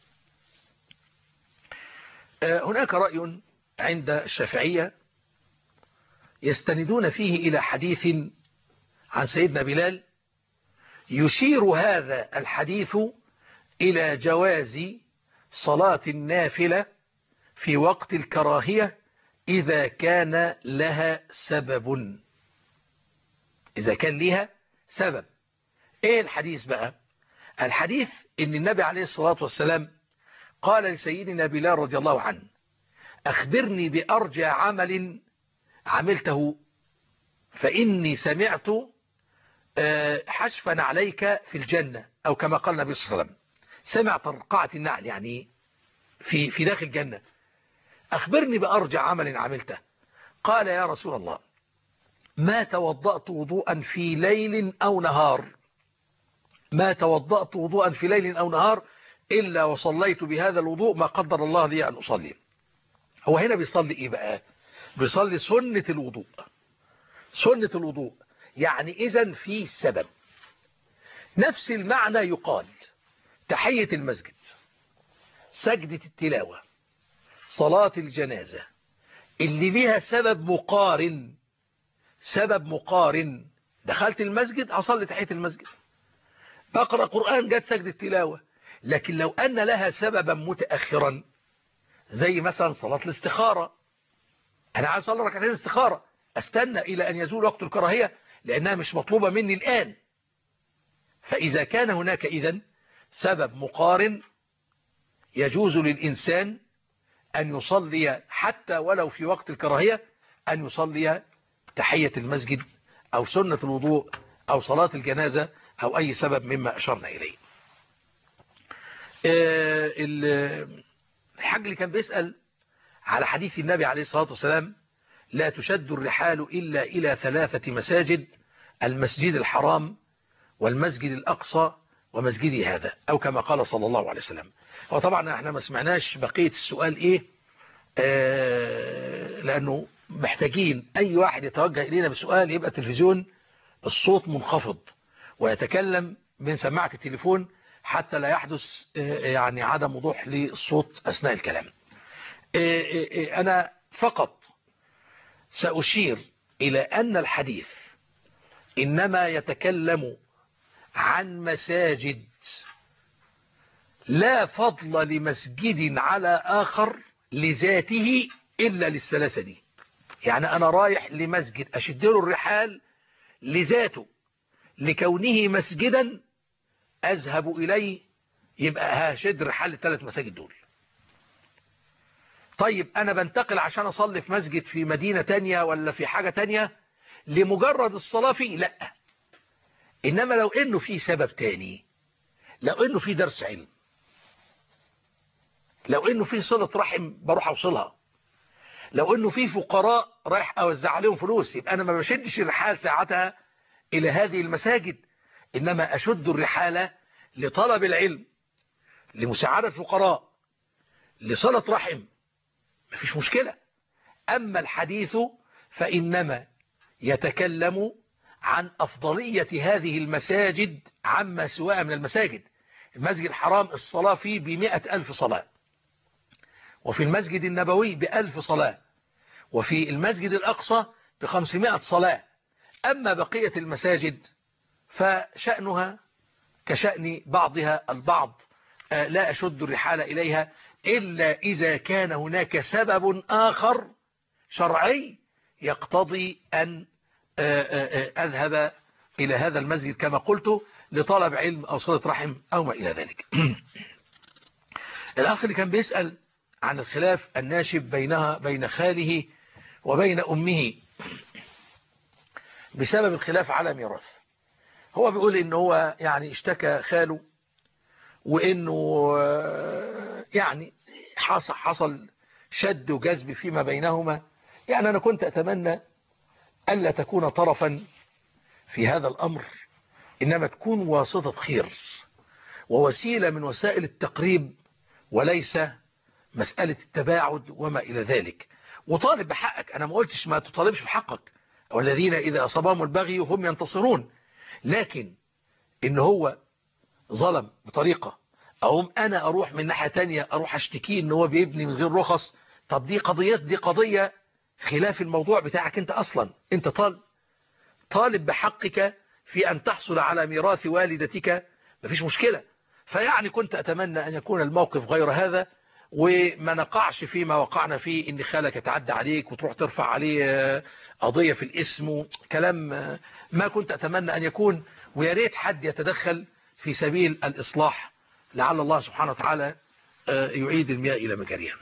هناك رأي عند الشافعية يستندون فيه إلى حديث عن سيدنا بلال يشير هذا الحديث إلى جواز صلاة النافلة في وقت الكراهية إذا كان لها سبب. إذا كان لها سبب. إيه الحديث بقى؟ الحديث إن النبي عليه الصلاة والسلام قال لسيدنا بلال رضي الله عنه: أخبرني بأرجى عمل عملته فإني سمعت حشفا عليك في الجنة، أو كما قال النبي صلى الله عليه وسلم، سمع طرقعة النعل يعني في داخل الجنة. أخبرني بأرجى عمل عملته. قال: يا رسول الله، ما توضأت وضوءا في ليل أو نهار، ما توضأت وضوءا في ليل أو نهار إلا وصليت بهذا الوضوء ما قدر الله لي أن أصلي. هو هنا بيصلي إيه بقى؟ بيصلي سنة الوضوء. سنة الوضوء يعني إذن في سبب. نفس المعنى يقال تحية المسجد، سجدة التلاوة، صلاة الجنازة اللي ليها سبب مقارن. سبب مقارن، دخلت المسجد أصلي تحية المسجد، بقرأ قرآن جت سجدة تلاوة. لكن لو أن لها سببا متأخرا زي مثلا صلاة الاستخارة، أنا عايز أصلي ركعتين استخارة، أستنى إلى أن يزول وقت الكراهية لأنها مش مطلوبة مني الآن. فإذا كان هناك إذن سبب مقارن يجوز للإنسان أن يصلي حتى ولو في وقت الكراهية، أن يصلي تحية المسجد أو سنة الوضوء أو صلاة الجنازة أو أي سبب مما أشرنا إليه. الحاج اللي كان بيسأل على حديث النبي عليه الصلاة والسلام: لا تشد الرحال إلا إلى 3 مساجد، المسجد الحرام والمسجد الأقصى ومسجدي هذا، أو كما قال صلى الله عليه وسلم. وطبعا احنا ما سمعناش بقية السؤال إيه، لأنه محتاجين أي واحد يتوجه إلينا بسؤال يبقى التلفزيون الصوت منخفض ويتكلم من سماعة التليفون حتى لا يحدث يعني عدم وضوح للصوت أثناء الكلام. أنا فقط سأشير إلى أن الحديث إنما يتكلم عن مساجد لا فضل لمسجد على آخر لذاته إلا للثلاثة دي. يعني أنا رايح لمسجد أشد له الرحال لذاته لكونه مسجدا أذهب إليه، يبقى هشد الرحال ل3 مساجد دول. طيب أنا بنتقل عشان أصلي في مسجد في مدينة تانية ولا في حاجة تانية لمجرد الصلاة فيه، لا. إنما لو إنه في سبب تاني، لو إنه في درس علم، لو إنه في صلة رحم بروح أوصلها، لو إنه في فقراء رايح أوزع عليهم فلوس، يبقى أنا ما بشدش الرحال ساعتها إلى هذه المساجد، إنما أشد الرحالة لطلب العلم، لمساعدة الفقراء، لصلة رحم، مفيش مشكلة. أما الحديث فإنما يتكلم عن أفضلية هذه المساجد عما سواء من المساجد. المسجد الحرام الصلاة فيه ب100,000 صلاة، وفي المسجد النبوي ب1000 صلاة، وفي المسجد الأقصى ب500 صلاة. أما بقية المساجد فشأنها كشأن بعضها البعض، لا أشد الرحال إليها إلا إذا كان هناك سبب آخر شرعي يقتضي أن أذهب إلى هذا المسجد كما قلت لطلب علم أو صلة رحم أو ما إلى ذلك. الأخ اللي كان بيسأل عن الخلاف الناشب بين خاله وبين أمه، بسبب الخلاف على ميراث. هو بيقول إن هو يعني اشتكى خاله، وإنه يعني حصل شد وجذب فيما بينهما. يعني أنا كنت أتمنى ألا تكون طرفا في هذا الأمر، إنما تكون واسطة خير ووسيلة من وسائل التقريب، وليس مسألة التباعد وما إلى ذلك. وطالب بحقك، أنا ما قلتش ما تطالبش بحقك، والذين إذا أصابهم البغي هم ينتصرون، لكن إن هو ظلم بطريقة، أو أنا أروح من ناحية تانية أروح أشتكي إن هو بيبني من غير رخص. طب دي قضية خلاف الموضوع بتاعك أنت أصلا. أنت طالب بحقك في أن تحصل على ميراث والدتك، مفيش مشكلة. فيعني كنت أتمنى أن يكون الموقف غير هذا، وما نقعش فيما وقعنا فيه إن خالك يتعدى عليك وتروح ترفع عليه قضية في الاسم كلام ما كنت أتمنى أن يكون. ويا ريت حد يتدخل في سبيل الإصلاح، لعل الله سبحانه وتعالى يعيد المياه إلى مجاريها.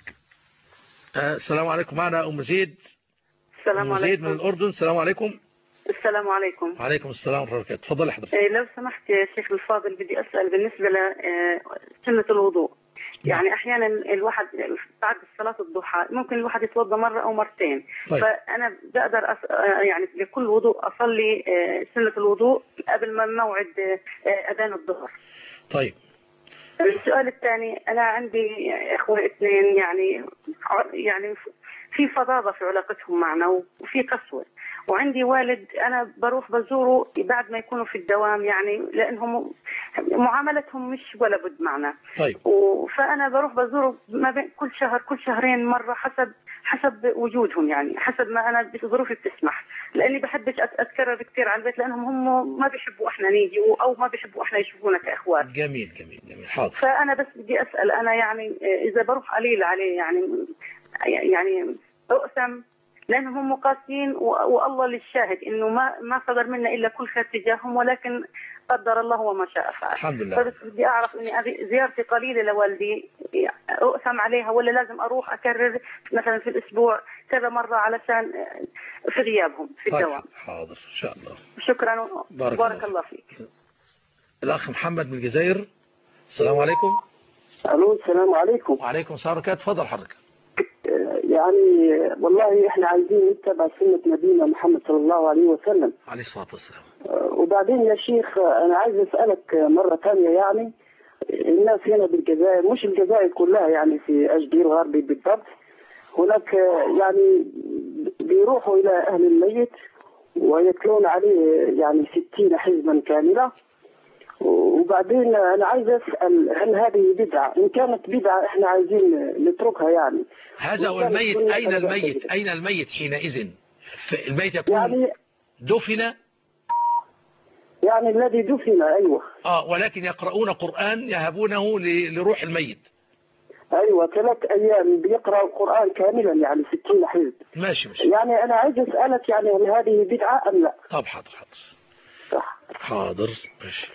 السلام عليكم. معنا أم زيد. السلام عليكم. زيد من الأردن. السلام عليكم. السلام عليكم. وعليكم السلام ورحمة الله وبركاته. تفضل حضرتك. لو سمحت يا شيخ الفاضل، بدي أسأل بالنسبة لسنة الوضوء. يعني أحيانا الواحد بعد صلاة الضحى ممكن الواحد يتوضأ مرة أو مرتين. طيب. فأنا بقدر يعني لكل وضوء أصلي سنة الوضوء قبل ما موعد أذان الظهر. طيب. السؤال الثاني، أنا عندي إخوة اثنين، يعني في فظاظة في علاقتهم معنا وفي قسوة، وعندي والد أنا بروح بزوره بعد ما يكونوا في الدوام، يعني لأنهم معاملتهم مش ولا بد معنا. طيب. فأنا بروح بزوره ما بين كل شهر كل شهرين مرة، حسب وجودهم، يعني حسب ما أنا ظروفي بتسمح، لأني بحبش أتكرر كثير على البيت، لأنهم هم ما بيحبوا إحنا نيجي أو ما بيحبوا إحنا يشوفونا كإخوات. جميل جميل جميل. حاضر. فأنا بس بدي أسأل، أنا يعني إذا بروح قليل عليه يعني أقسم، لأنهم هم قاسيين، والله للشاهد إنه ما صدر منا إلا كل خير تجاههم، ولكن قدر الله وما شاء فعل. الحمد لله. فبس بدي أعرف إني زيارتي قليلة لوالدي أقسم عليها، ولا لازم أروح أكرر مثلا في الأسبوع كذا مرة علشان في غيابهم في الدوام. حاضر إن شاء الله. شكرا. بارك الله فيك. الأخ محمد من الجزائر. السلام عليكم. الو السلام عليكم. وعليكم السلام ورحمة الله. تفضل حضرتك. يعني والله احنا عايزين نتبع سنة نبينا محمد صلى الله عليه وسلم عليه الصلاة والسلام. وبعدين يا شيخ أنا عايز أسألك مرة ثانية، يعني الناس هنا بالجزائر، مش الجزائر كلها، يعني في أشبيل غربي بالضبط، هناك يعني بيروحوا إلى أهل الميت ويتلون عليه يعني 60 حزبا كاملة. وبعدين أنا عايز أسأل، هل هذه بدعة؟ إن كانت بدعة إحنا عايزين نتركها يعني. هذا هو الميت. أين الميت؟ أين الميت حينئذ؟ الميت يكون يعني دفن، يعني الذي دفن. أيوة. ولكن يقرؤون قرآن يهبونه لروح الميت. أيوة 3 أيام بيقرأ القرآن كاملا، يعني 60 حزب. ماشي. يعني أنا عايز أسألك، يعني هل هذه بدعة أم لا؟ طب حاضر. صح. حاضر. ماشي.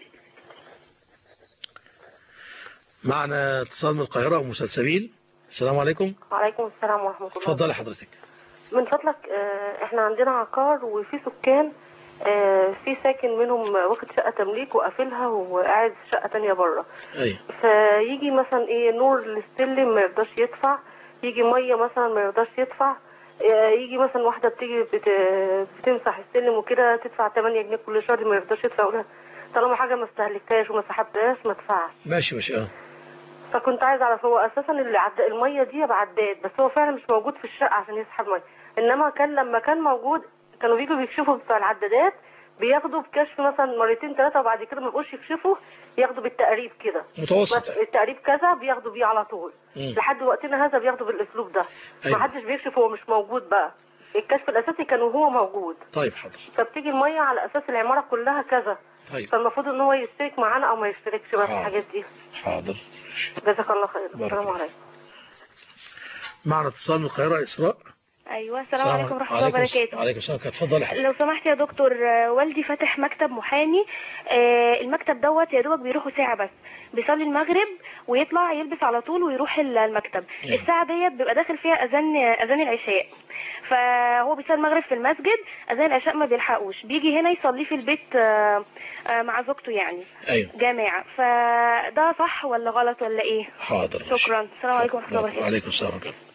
معنا اتصال من القاهرة أم سلسبيل. السلام عليكم. وعليكم السلام ورحمة الله. اتفضلي حضرتك. من فضلك احنا عندنا عقار وفي سكان، في ساكن منهم واخد شقة تمليك وقافلها وقاعد في شقة تانية بره. ايوه. فيجي مثلا نور للسلم ما يرضاش يدفع، يجي مية مثلا ما يرضاش يدفع، يجي مثلا واحدة بتيجي بتمسح السلم وكده تدفع 8 جنيه كل شهر، ما يرضاش يدفع، طالما حاجة ما استهلكتهاش وما سحبتهاش ما تدفعش. ماشي. فكنت عايز اعرف، هو اساسا اللي الميه دي بعداد، بس هو فعلا مش موجود في الشقه عشان يسحب ميه، انما لما كان موجود كانوا بيجوا بيكشفوا بتوع العدادات، بياخدوا بكشف مثلا مرتين 3 وبعد كده ما يبقوش يكشفوا، ياخدوا بالتقريب كده متوسط، التقريب كذا بياخدوا بيه على طول. لحد وقتنا هذا بياخدوا بالاسلوب ده. أيوة. ما حدش بيكشف هو مش موجود بقى، الكشف الاساسي كان وهو موجود. طيب حاضر. فبتيجي الميه على اساس العماره كلها كذا. طيب. فالمفروض ان هو يشترك معانا او ما يشتركش بقى في الحاجات دي. حاضر. جزاك الله خير. السلام عليكم. معنا اتصال من القاهرة. إسراء. ايوه السلام عليكم ورحمه الله وبركاته. وعليكم السلام. اتفضل يا لو سمحت يا دكتور، والدي فاتح مكتب محامي، المكتب دوت يا دوبك بيروحوا ساعه بس، بيصلي المغرب ويطلع يلبس على طول ويروح المكتب. الساعة ديت بيبقى داخل فيها أذان العشاء، فهو بيصلي المغرب في المسجد، أذان العشاء ما بيلحقوش، بيجي هنا يصلي في البيت مع زوجته يعني. أيوة. جامعة. فده صح ولا غلط ولا ايه؟ حاضر. شكرا. السلام عليكم ورحمة الله وبركاته. وعليكم السلام ورحمة الله.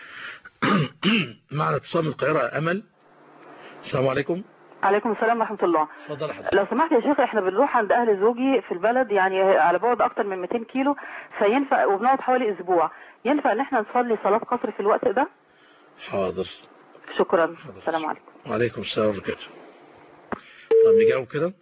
معنا اتصال من القاهرة أمل. السلام عليكم. عليكم السلام ورحمة الله. اتفضل حضرتك. لو سمحت يا شيخ، احنا بنروح عند اهل زوجي في البلد يعني على بعد اكتر من 200 كيلو، فينفع وبنقعد حوالي اسبوع، ينفع ان احنا نصلي صلاة قصر في الوقت ده؟ حاضر. شكرا. السلام عليكم. وعليكم السلام ورحمة الله. طب نجاوب كده.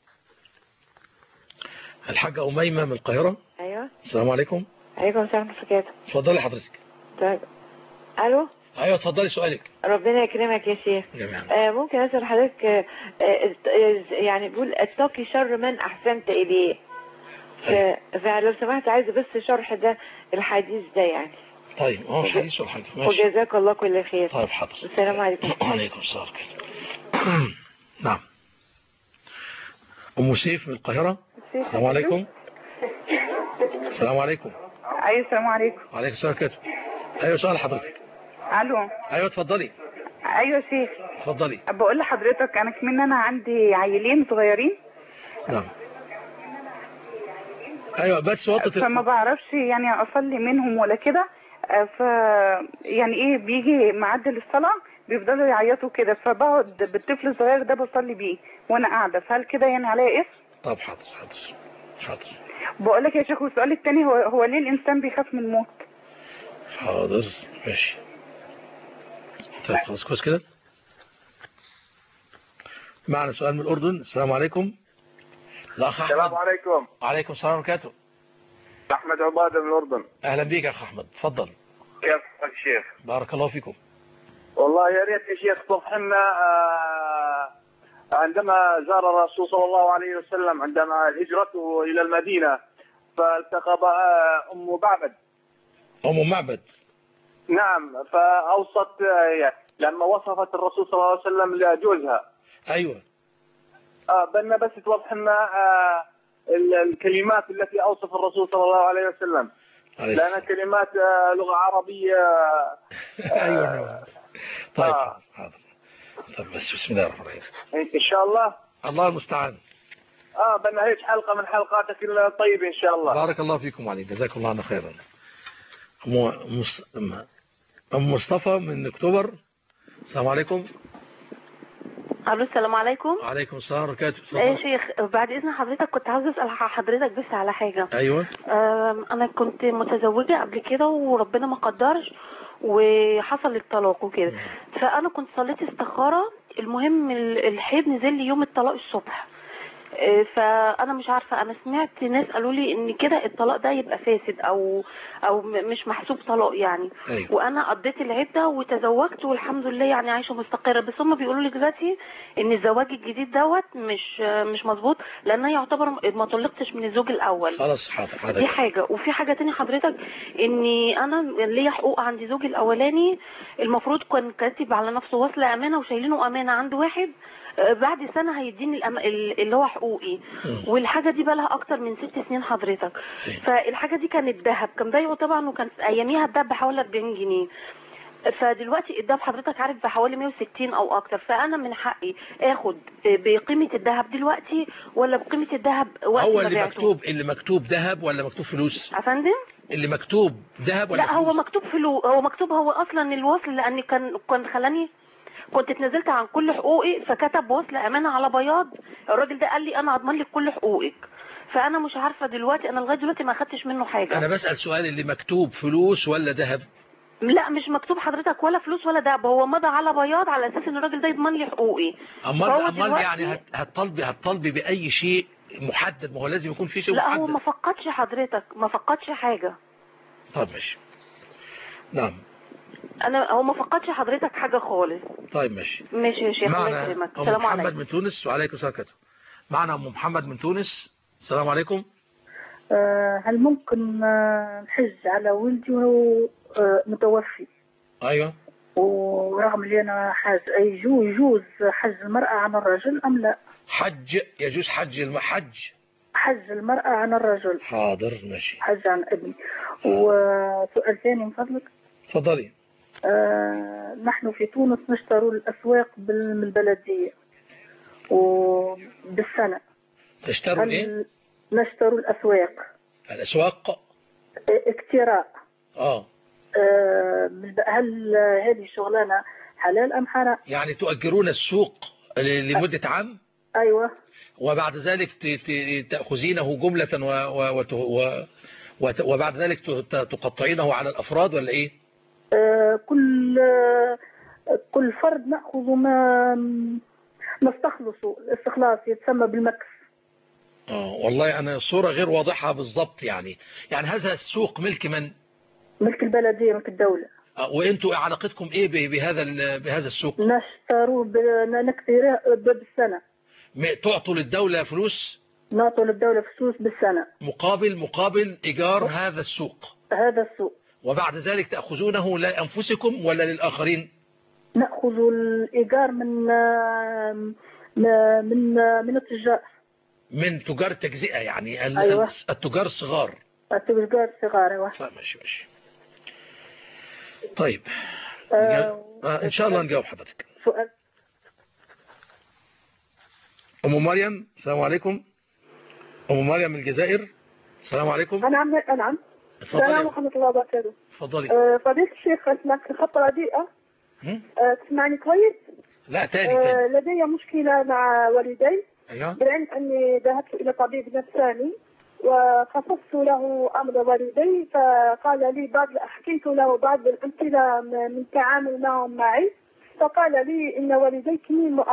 الحاجة أميمة من القاهرة. ايوه. السلام عليكم. عليكم السلام ورحمة الله وبركاته. اتفضلي حضرتك. طيب. الو. ايوه اتفضلي سؤالك. ربنا يكرمك يا شيخ. جميعا. ممكن اسال حضرتك يعني بيقول اتقي شر من احسنت اليه. فلو سمحت عايزه بس شرح ده الحديث ده يعني. طيب حديث ولا حاجه. ماشي. وجزاك الله كل خير. طيب حاضر. السلام عليكم. وعليكم السلام. نعم. ام سيف من القاهره. السلام عليكم. السلام عليكم. ايوه السلام عليكم. وعليكم السلام ورحمه الله. ايوه سؤال حضرتك. الو. ايوه اتفضلي. ايوه شيخ. اتفضلي. بقول لحضرتك انا كمان انا عندي عيلين صغيرين. نعم. ايوه بس وطت فما بعرفش يعني اصلي منهم ولا كده، ف يعني ايه بيجي معدل الصلاه بيفضلوا يعيطوا كده، فبقعد بالطفل الصغير ده بصلي بيه وانا قاعده، فهل كده يعني عليا اسم؟ طب حاضر. بقول لك يا شيخ، والسؤال الثاني هو ليه الانسان بيخاف من الموت؟ حاضر ماشي. طيب خلاص كويس كده. معنا سؤال من الأردن. السلام عليكم. الأخ أحمد. السلام عليكم. وعليكم السلام ورحمة الله. أحمد عبادة من الأردن. أهلا بيك يا أخ أحمد، تفضل. كيف حالك شيخ؟ بارك الله فيكم. والله يا ريت يا شيخ توضح لنا عندما زار الرسول صلى الله عليه وسلم عندما هجرته إلى المدينة فالتقى أم معبد. نعم. فأوصت لما وصفت الرسول صلى الله عليه وسلم لجوزها. أيوة. بدنا بس توضح لنا الكلمات التي أوصف الرسول صلى الله عليه وسلم، لأنها كلمات لغة عربية. أيوة. طيب حاضر. طب بس بسم الله الرحمن الرحيم. إن شاء الله. الله المستعان. بدنا هيك حلقة من حلقاتك الطيبة إن شاء الله. بارك الله فيكم عليك، جزاكم الله عنا خيرا. أم مصطفى من أكتوبر. السلام عليكم. الو السلام عليكم. وعليكم السلام ورحمة الله وبركاته. يا شيخ بعد اذن حضرتك كنت عاوز اسال حضرتك بس على حاجه. ايوه. انا كنت متزوجه قبل كده وربنا ما قدرش وحصل الطلاق وكده، فانا كنت صليت استخاره، المهم الحيض نزل لي يوم الطلاق الصبح، فانا مش عارفه، انا سمعت ناس قالوا لي ان كده الطلاق ده يبقى فاسد او مش محسوب طلاق يعني. أيوة. وانا قضيت العده وتزوجت والحمد لله يعني عايشه مستقره، بس هم بيقولوا لي دلوقتي ان الزواج الجديد دوت مش مظبوط لان انا يعتبر ما طلقتش من الزوج الاول. خلاص حاضر. دي حاجه، وفي حاجه تانية حضرتك، اني انا ليا حقوق عند زوجي الاولاني، المفروض كان كاتب على نفسه وصل امانه وشايلينه امانه عند واحد، بعد سنة هيديني اللي هو حقوقي، والحاجة دي بقى لها أكتر من 6 سنين حضرتك. فالحاجة دي كانت ذهب، كان بايعه طبعا، وكان أياميها الذهب بحوالي 40 جنيه، فدلوقتي الذهب حضرتك عارف بحوالي 160 أو أكتر، فأنا من حقي آخد بقيمة الذهب دلوقتي ولا بقيمة الذهب وقت هو ما بعته؟ اللي مكتوب ذهب ولا مكتوب فلوس؟ أفندم؟ اللي مكتوب ذهب ولا لا فلوس؟ هو مكتوب فلوس، هو أصلا الوصل، لأن كان خلاني كنت اتنزلت عن كل حقوقي، فكتب وصل امانه على بياض، الراجل ده قال لي انا اضمن لك كل حقوقك، فانا مش عارفه دلوقتي، انا لغايه دلوقتي ما اخدتش منه حاجه. انا بسال سؤال، اللي مكتوب فلوس ولا ذهب؟ لا مش مكتوب حضرتك ولا فلوس ولا ذهب، هو مضى على بياض على اساس ان الراجل ده يضمن لي حقوقي. امال يعني هتطالبي باي شيء محدد؟ ما هو لازم يكون في شيء محدد. لا هو ما فقدش حضرتك، ما فقدش حاجه. طب ماشي. نعم. هو ما فقدش حضرتك حاجه خالص. طيب ماشي يا شيخ. معنا ام محمد من تونس. وعليكم السلام ورحمه الله. معنا ام محمد من تونس. السلام عليكم. هل ممكن نحج على ولدي وهو متوفي؟ ايوه. ورغم اللي انا حاج، يجوز حج المرأة عن الرجل ام لا؟ يجوز حج حج المرأة عن الرجل. حاضر ماشي. حج عن ابني. وسؤال ثاني من فضلك. تفضلي. نحن في تونس نشتروا الأسواق من البلدية وبالسنة. تشتروا ايه؟ نشتروا الأسواق اكتراء. هل هذه شغلانة حلال أم حرام؟ يعني تؤجرون السوق لمدة عام؟ أيوة. وبعد ذلك تأخذينه جملة وبعد ذلك تقطعينه على الأفراد ولا إيه؟ كل فرد نأخذ ما نستخلصه. الاستخلاص يتسمى بالمكس. والله أنا الصورة غير واضحة بالضبط. يعني هذا السوق ملك من؟ ملك البلدية، ملك الدولة. وأنتوا علاقتكم إيه بهذا السوق؟ نشتروا نكتريه بالسنة. تعطوا للدولة فلوس؟ نعطوا للدولة فلوس بالسنة مقابل إيجار هذا السوق. وبعد ذلك تأخذونه لأنفسكم ولا للآخرين؟ نأخذ الإيجار من التجار. من تجار تجزئة يعني. أيوة. التجار الصغار. التجار الصغار. أيوة. ماشي. طيب إن شاء الله نجاوب حضرتك. سؤال. أم مريم السلام عليكم. أم مريم من الجزائر. السلام عليكم. نعم. السلام ورحمة الله وبركاته. تفضلي. فضيلة الشيخ اسمك خط رديئة. تسمعني كويس؟ لا تاني. لدي مشكلة مع والدي. أيوة. بالعلم أني ذهبت إلى طبيب نفساني وقصصت له أمر والدي، فقال لي حكيت له بعض الأمثلة من التعامل معي، فقال لي إن والديك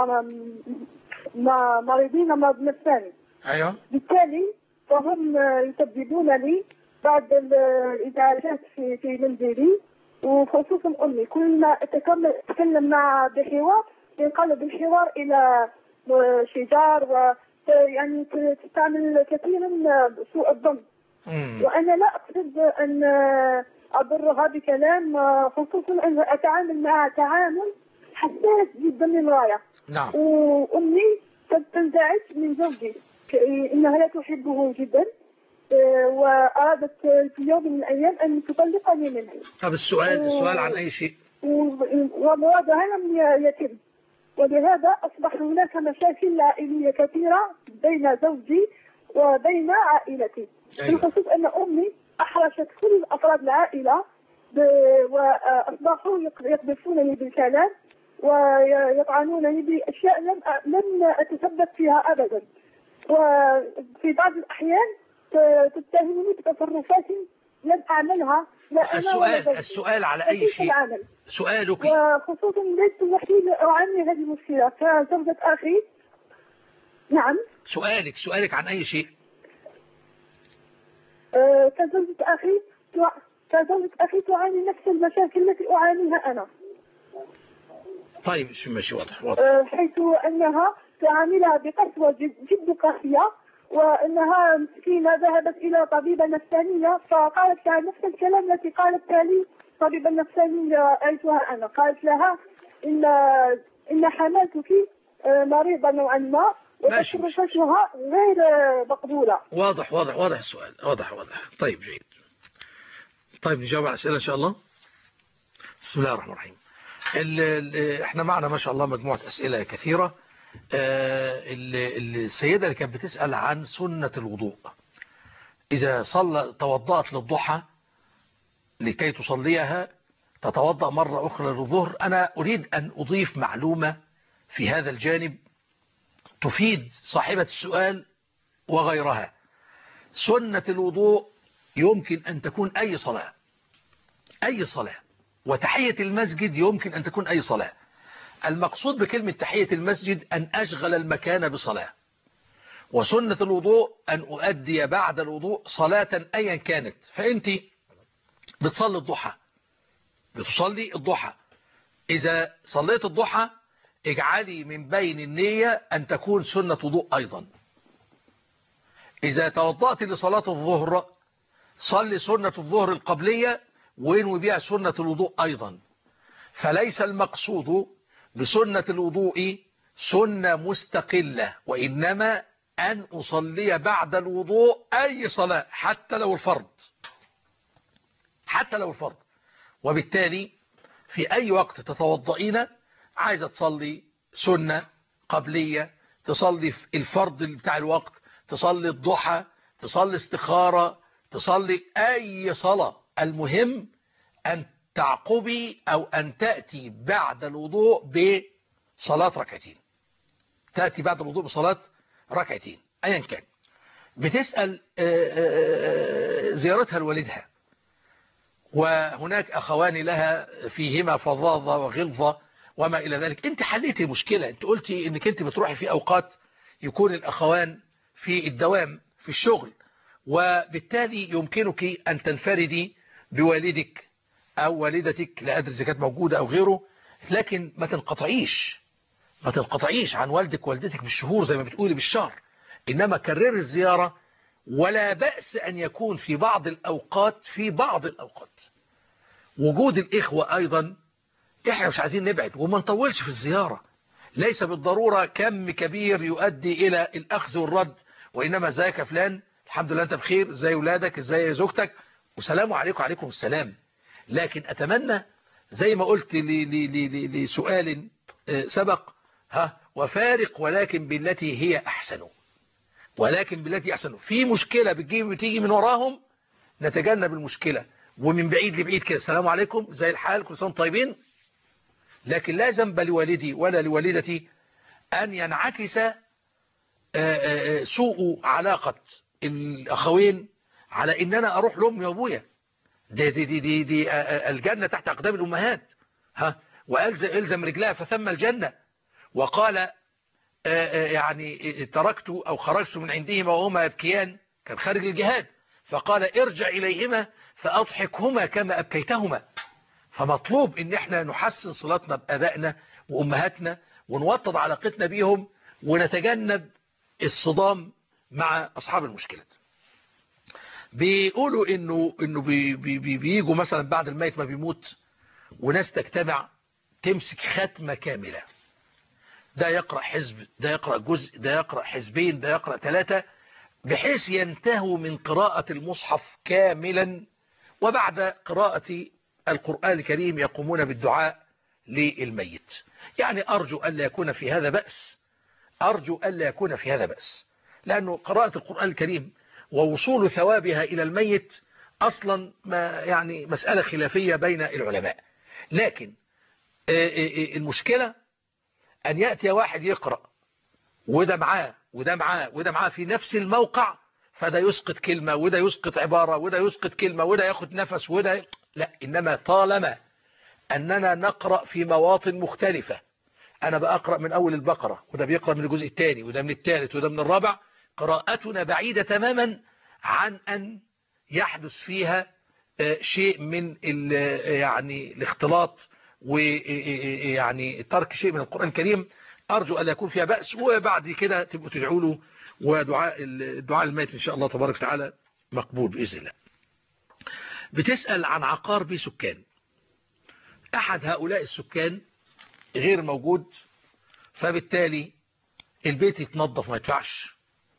مريضين مرض نفساني. أيوة. بالتالي فهم يسببون لي بعض الإزعاجات في منزلي، وخصوصا أمي. كل ما أتكلم مع بحوار ينقلب الحوار إلى شجار، ويعني تستعمل كثيرا سوء الظن. وأنا لا أقصد أن أضرها بكلام، خصوصا أن أتعامل مع تعامل حساس جدا للغاية. نعم. وأمي تنزعج من زوجي، إنها لا تحبه جدا، وأرادت في يوم من الأيام أن تطلقني منه. طب السؤال عن أي شيء؟ ومرادها لم يتم، ولهذا أصبح هناك مشاكل عائلية كثيرة بين زوجي وبين عائلتي. بالخصوص أن أمي أحرجت كل أفراد العائلة، وأصبحوا يقذفونني بالكلام ويطعنونني بأشياء لم أتسبب فيها أبدا. وفي بعض الأحيان تتهمني بتصرفات لم أعملها. السؤال على أي شيء؟ سؤالك. وخصوصا ليس الوحيد أعاني هذه المشكلة، كزوجة أخي. نعم. سؤالك عن أي شيء؟ كزوجة أخي تعاني نفس المشاكل التي أعانيها أنا. طيب ماشي واضح. حيث أنها تعاملها بقسوة جد قاسية، وأنها مسكينة ذهبت إلى طبيبة نفسانية فقالت لها نفس الكلام التي قالت لي طبيبة نفسانية رأيتها أنا. قالت لها إن حماتك مريضة نوعا ما وتصرفاتها غير مقبولة. واضح السؤال. واضح. طيب جيد. طيب نجاوب على الأسئلة إن شاء الله. بسم الله الرحمن الرحيم. احنا معنا ما شاء الله مجموعة أسئلة كثيرة. السيدة اللي كانت بتسأل عن سنة الوضوء، إذا توضأت للضحى لكي تصليها تتوضأ مرة أخرى للظهر. أنا أريد أن أضيف معلومة في هذا الجانب تفيد صاحبة السؤال وغيرها. سنة الوضوء يمكن أن تكون أي صلاة، وتحية المسجد يمكن أن تكون أي صلاة. المقصود بكلمة تحية المسجد أن أشغل المكان بصلاة، وسنة الوضوء أن أؤدي بعد الوضوء صلاة أيا كانت. فأنت بتصلي الضحى، إذا صليت الضحى اجعلي من بين النية أن تكون سنة وضوء أيضا. إذا توضأت لصلاة الظهر صلي سنة الظهر القبلية وانوي بها سنة الوضوء أيضا. فليس المقصود بسنة الوضوء سنة مستقلة، وإنما أن أصلي بعد الوضوء أي صلاة حتى لو الفرض، حتى لو الفرض. وبالتالي في أي وقت تتوضئين، عايزة تصلي سنة قبلية، تصلي الفرض بتاع الوقت، تصلي الضحى، تصلي استخارة، تصلي أي صلاة، المهم أن تعقبي أو أن تأتي بعد الوضوء بصلاة ركعتين، تأتي بعد الوضوء بصلاة ركعتين أيا كان. بتسأل زيارتها لوالدها، وهناك أخوان لها فيهما فظاظة وغلظة وما إلى ذلك. أنت حليتي المشكلة، أنت قلتي أنك أنت بتروحي في أوقات يكون الأخوان في الدوام في الشغل، وبالتالي يمكنك أن تنفردي بوالدك أو والدتك، لا أدري إذا كانت موجودة أو غيره، لكن ما تنقطعيش عن والدك ووالدتك بالشهور زي ما بتقولي بالشهر، إنما كرر الزيارة. ولا بأس أن يكون في بعض الأوقات وجود الإخوة أيضا. إحنا مش عايزين نبعد وما نطولش في الزيارة، ليس بالضرورة كم كبير يؤدي إلى الأخذ والرد، وإنما ازيك يا فلان، الحمد لله أنت بخير، ازاي ولادك، ازاي زوجتك، وسلام عليكم وعليكم السلام. لكن أتمنى زي ما قلت لسؤال سبق، وفارق ولكن بالتي هي أحسن، في مشكلة بتيجي من وراهم، نتجنب المشكلة ومن بعيد لبعيد كده، السلام عليكم زي الحال، كل سنة طيبين. لكن لا ذنب لوالدي ولا لوالدتي أن ينعكس سوء علاقة الأخوين على إن أنا أروح لأمي وأبويا. دي الجنة تحت أقدام الأمهات، وألزم رجلها فثم الجنة. وقال يعني تركت أو خرجت من عندهما وهما يبكيان، كان خارج الجهاد، فقال ارجع إليهما فأضحكهما كما أبكيتهما. فمطلوب ان احنا نحسن صلاتنا بآبائنا وأمهاتنا ونوطد علاقتنا بيهم، ونتجنب الصدام مع أصحاب المشكلات. بيقولوا انه بييجوا مثلا بعد الميت ما بيموت، وناس تجتمع تمسك ختمة كاملة، ده يقرأ حزب، ده يقرأ جزء، ده يقرأ حزبين، ده يقرأ 3، بحيث ينتهوا من قراءة المصحف كاملا، وبعد قراءة القرآن الكريم يقومون بالدعاء للميت. يعني أرجو ألا يكون في هذا بأس، لأنه قراءة القرآن الكريم ووصول ثوابها إلى الميت أصلا ما يعني مسألة خلافية بين العلماء. لكن المشكلة أن يأتي واحد يقرأ وده معاه وده معاه وده معاه في نفس الموقع، فده يسقط كلمة وده يسقط عبارة وده يسقط كلمة وده ياخد نفس وده لا. إنما طالما أننا نقرأ في مواطن مختلفة، أنا بقرأ من أول البقرة وده بيقرأ من الجزء الثاني وده من الثالث وده من الرابع، قراءتنا بعيدة تماما عن أن يحدث فيها شيء من يعني الاختلاط ويعني ترك شيء من القرآن الكريم. أرجو أن يكون فيها بأس، وبعد كده تبقوا تدعوا له، ودعاء الميت إن شاء الله تبارك وتعالى مقبول بإذن الله. بتسأل عن عقار سكان، أحد هؤلاء السكان غير موجود، فبالتالي البيت يتنظف ما يدفعش،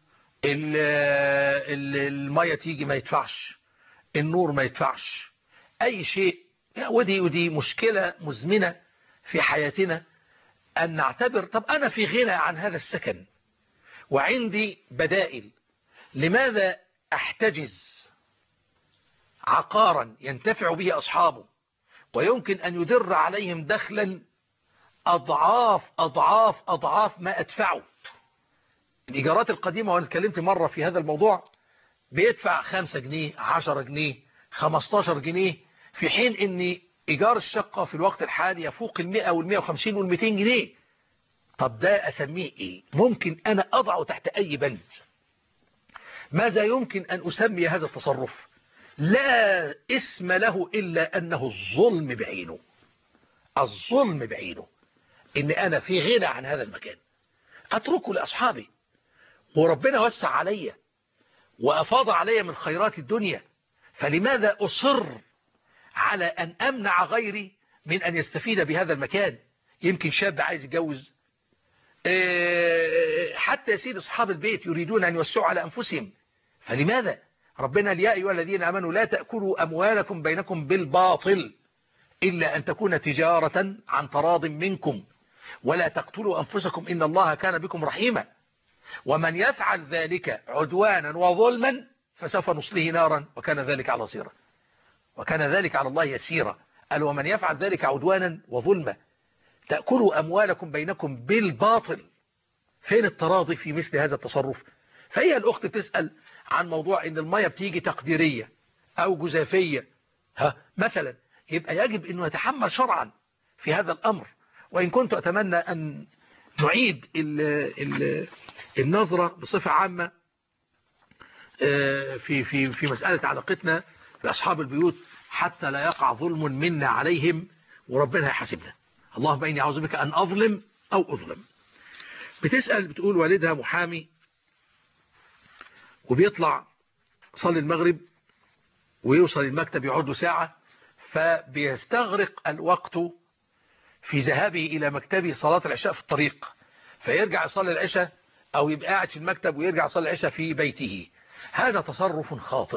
المية تيجي ما يدفعش، النور ما يدفعش، أي شيء. ودي مشكلة مزمنة في حياتنا، أن نعتبر طب أنا في غنى عن هذا السكن وعندي بدائل، لماذا أحتجز عقارا ينتفع به أصحابه ويمكن أن يدر عليهم دخلا أضعاف أضعاف أضعاف ما أدفعه. الإيجارات القديمة، وأنا اتكلمت مرة في هذا الموضوع، بيدفع 5 جنيه 10 جنيه 15 جنيه، في حين أن إيجار الشقة في الوقت الحالي يفوق 100 وال150 وال200 جنيه. طب ده أسميه إيه؟ ممكن أنا أضعه تحت أي بند؟ ماذا يمكن أن أسمي هذا التصرف؟ لا اسم له إلا أنه الظلم بعينه. الظلم بعينه إن أنا في غنى عن هذا المكان، أتركه لأصحابي، وربنا وسع علي وأفاض علي من خيرات الدنيا، فلماذا أصر على أن أمنع غيري من أن يستفيد بهذا المكان؟ يمكن شاب عايز يتجوز، حتى يا سيدي أصحاب البيت يريدون أن يوسعوا على أنفسهم، فلماذا؟ ربنا يا أيها الذين آمنوا لا تأكلوا أموالكم بينكم بالباطل إلا أن تكون تجارة عن تراض منكم ولا تقتلوا أنفسكم إن الله كان بكم رحيما ومن يفعل ذلك عدوانا وظلما فسوف نصله نارا وكان ذلك على صيرا وكان ذلك على الله يسيرا. قال ومن يفعل ذلك عدوانا وظلما تأكلوا أموالكم بينكم بالباطل. فين التراضي في مثل هذا التصرف؟ فهي الأخت تسأل عن موضوع إن المية بتيجي تقديرية أو جزافية مثلا، يبقى يجب أنه يتحمل شرعا في هذا الأمر. وإن كنت أتمنى أن نعيد النظرة بصفة عامة في مسألة علاقتنا بأصحاب البيوت حتى لا يقع ظلم منا عليهم وربنا يحاسبنا. اللهم إني أعوذ بك أن أظلم أو أظلم. بتسأل بتقول والدها محامي وبيطلع صلي المغرب ويوصل المكتب يقعد له ساعة، فبيستغرق الوقت في ذهابه إلى مكتبه صلاة العشاء في الطريق، فيرجع يصلي العشاء أو يبقى قاعد في المكتب ويرجع يصلي العشاء في بيته. هذا تصرف خاطئ.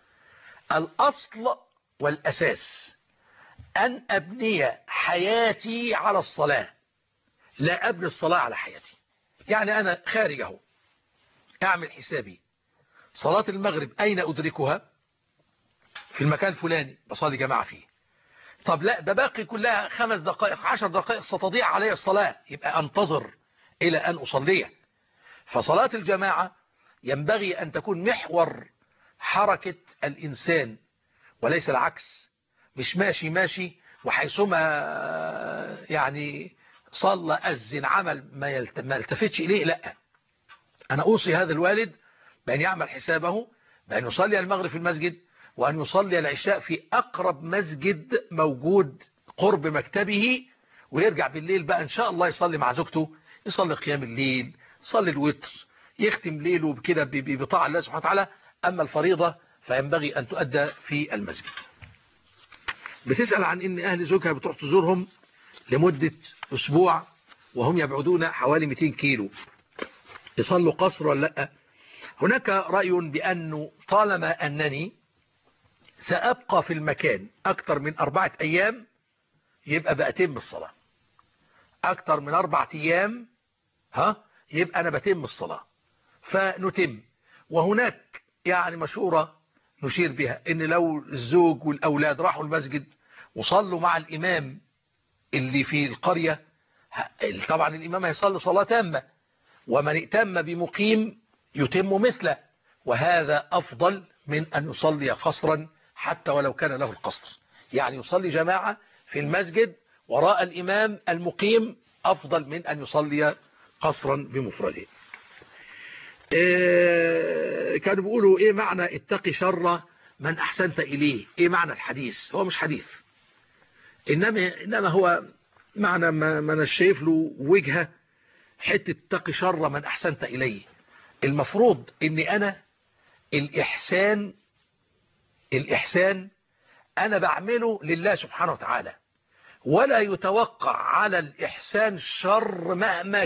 الأصل والأساس أن أبني حياتي على الصلاة، لا أبني الصلاة على حياتي. يعني أنا خارج اهو أعمل حسابي صلاة المغرب أين أدركها؟ في المكان الفلاني بصلي جماعة فيه. طب لا ده باقي كلها 5 دقائق 10 دقائق ستضيع علي الصلاة، يبقى أنتظر إلى أن أصليها. فصلاة الجماعة ينبغي أن تكون محور حركة الإنسان وليس العكس. مش ماشي وحيثما يعني صلى أذن عمل ما يلتفتش إليه. لا، أنا أوصي هذا الوالد بأن يعمل حسابه بأن يصلي المغرب في المسجد وأن يصلي العشاء في أقرب مسجد موجود قرب مكتبه، ويرجع بالليل بقى إن شاء الله يصلي مع زوجته، يصلي قيام الليل، يصلي الوتر، يختم ليله بكده بطاعة الله سبحانه وتعالى. أما الفريضة فينبغي أن تؤدى في المسجد. بتسأل عن إن أهل زوجها بتروح تزورهم لمدة أسبوع وهم يبعدون حوالي 200 كيلو، يصلوا قصر ولا لا؟ هناك رأي بأنه طالما أنني سأبقى في المكان أكثر من 4 أيام يبقى بأتم الصلاة. أكثر من 4 أيام يبقى أنا بتم الصلاة فنتم. وهناك يعني مشورة نشير بها إن لو الزوج والأولاد راحوا المسجد وصلوا مع الإمام اللي في القرية، طبعا الإمام هيصلي صلاة تامة، ومن ائتم بمقيم يتم مثله، وهذا أفضل من أن يصلي قصرا حتى ولو كان له القصر. يعني يصلي جماعة في المسجد وراء الإمام المقيم أفضل من أن يصلي قصرا بمفرده. كانوا بيقولوا إيه معنى اتقي شر من أحسنت إليه؟ إيه معنى الحديث؟ هو مش حديث، إنما هو معنى ما أنا شايف له وجهة. حتة اتقي شر من أحسنت إليه، المفروض إني أنا الإحسان أنا بعمله لله سبحانه وتعالى، ولا يتوقع على الإحسان شر مهما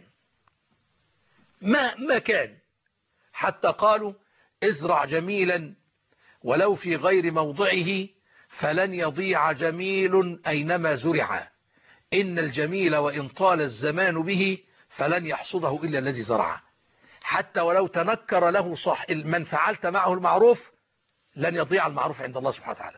كان. حتى قالوا ازرع جميلا ولو في غير موضعه فلن يضيع جميل أينما زرع، إن الجميل وإن طال الزمان به فلن يحصده إلا الذي زرعه. حتى ولو تنكر له من فعلت معه المعروف لن يضيع المعروف عند الله سبحانه وتعالى.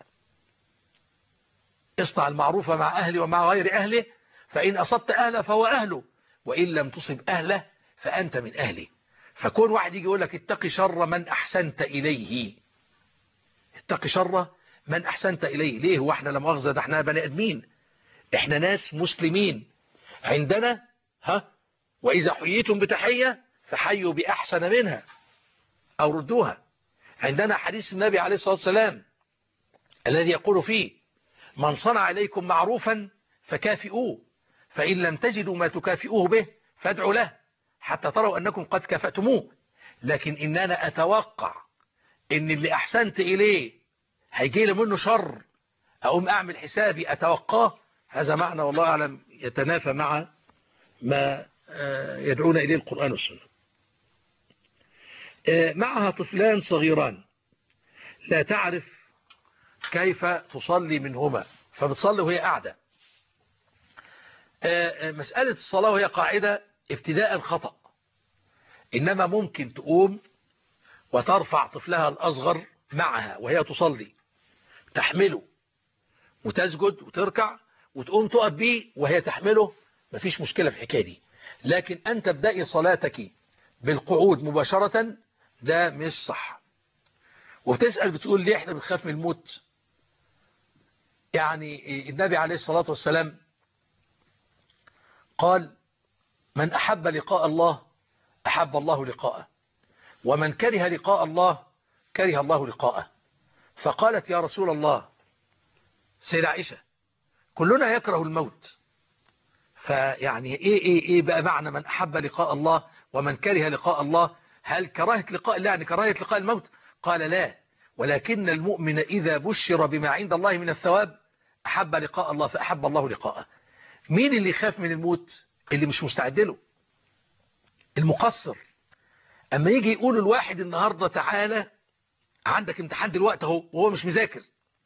اصنع المعروف مع أهله ومع غير أهله، فإن أصبت أهله فهو أهله، وإن لم تصب أهله فأنت من أهله. فكون واحد يجي يقول لك اتقي شر من أحسنت إليه، اتقي شر من أحسنت إليه ليه؟ هو احنا لا مؤاخذة ده احنا بني آدمين، احنا ناس مسلمين عندنا وإذا حييتم بتحية فحيوا بأحسن منها أو ردوها. عندنا حديث النبي عليه الصلاة والسلام الذي يقول فيه من صنع إليكم معروفا فكافئوه، فإن لم تجدوا ما تكافئوه به فادعوا له حتى تروا أنكم قد كافأتموه. لكن إن أنا أتوقع إن اللي أحسنت إليه هيجي لي منه شر أقوم أعمل حسابي أتوقاه، هذا معنى والله أعلم يتنافى مع ما يدعون إليه القرآن والسنة. معها طفلان صغيران لا تعرف كيف تصلي منهما، فبتصلي وهي قاعدة. مسألة الصلاة وهي قاعدة ابتداء خطأ، إنما ممكن تقوم وترفع طفلها الأصغر معها وهي تصلي، تحمله وتسجد وتركع وتقوم تقف بيه وهي تحمله، مفيش مشكلة في الحكاية دي. لكن أن تبدأي صلاتك بالقعود مباشرة ده مش صح. وبتسأل بتقول ليه احنا بنخاف من الموت؟ يعني النبي عليه الصلاة والسلام قال من أحب لقاء الله أحب الله لقاءه، ومن كره لقاء الله كره الله لقاءه. فقالت يا رسول الله سيدة عائشة كلنا يكره الموت، فيعني ايه بقى معنى من أحب لقاء الله ومن كره لقاء الله؟ هل كراهة لقاء الله يعني كراهة لقاء الموت؟ قال لا، ولكن المؤمن إذا بشر بما عند الله من الثواب أحب لقاء الله فأحب الله لقاءه. مين اللي يخاف من الموت؟ اللي مش مستعد له، المقصر. أما يجي يقول الواحد النهاردة تعالى عندك امتحان دلوقتي اهو وهو مش مذاكر،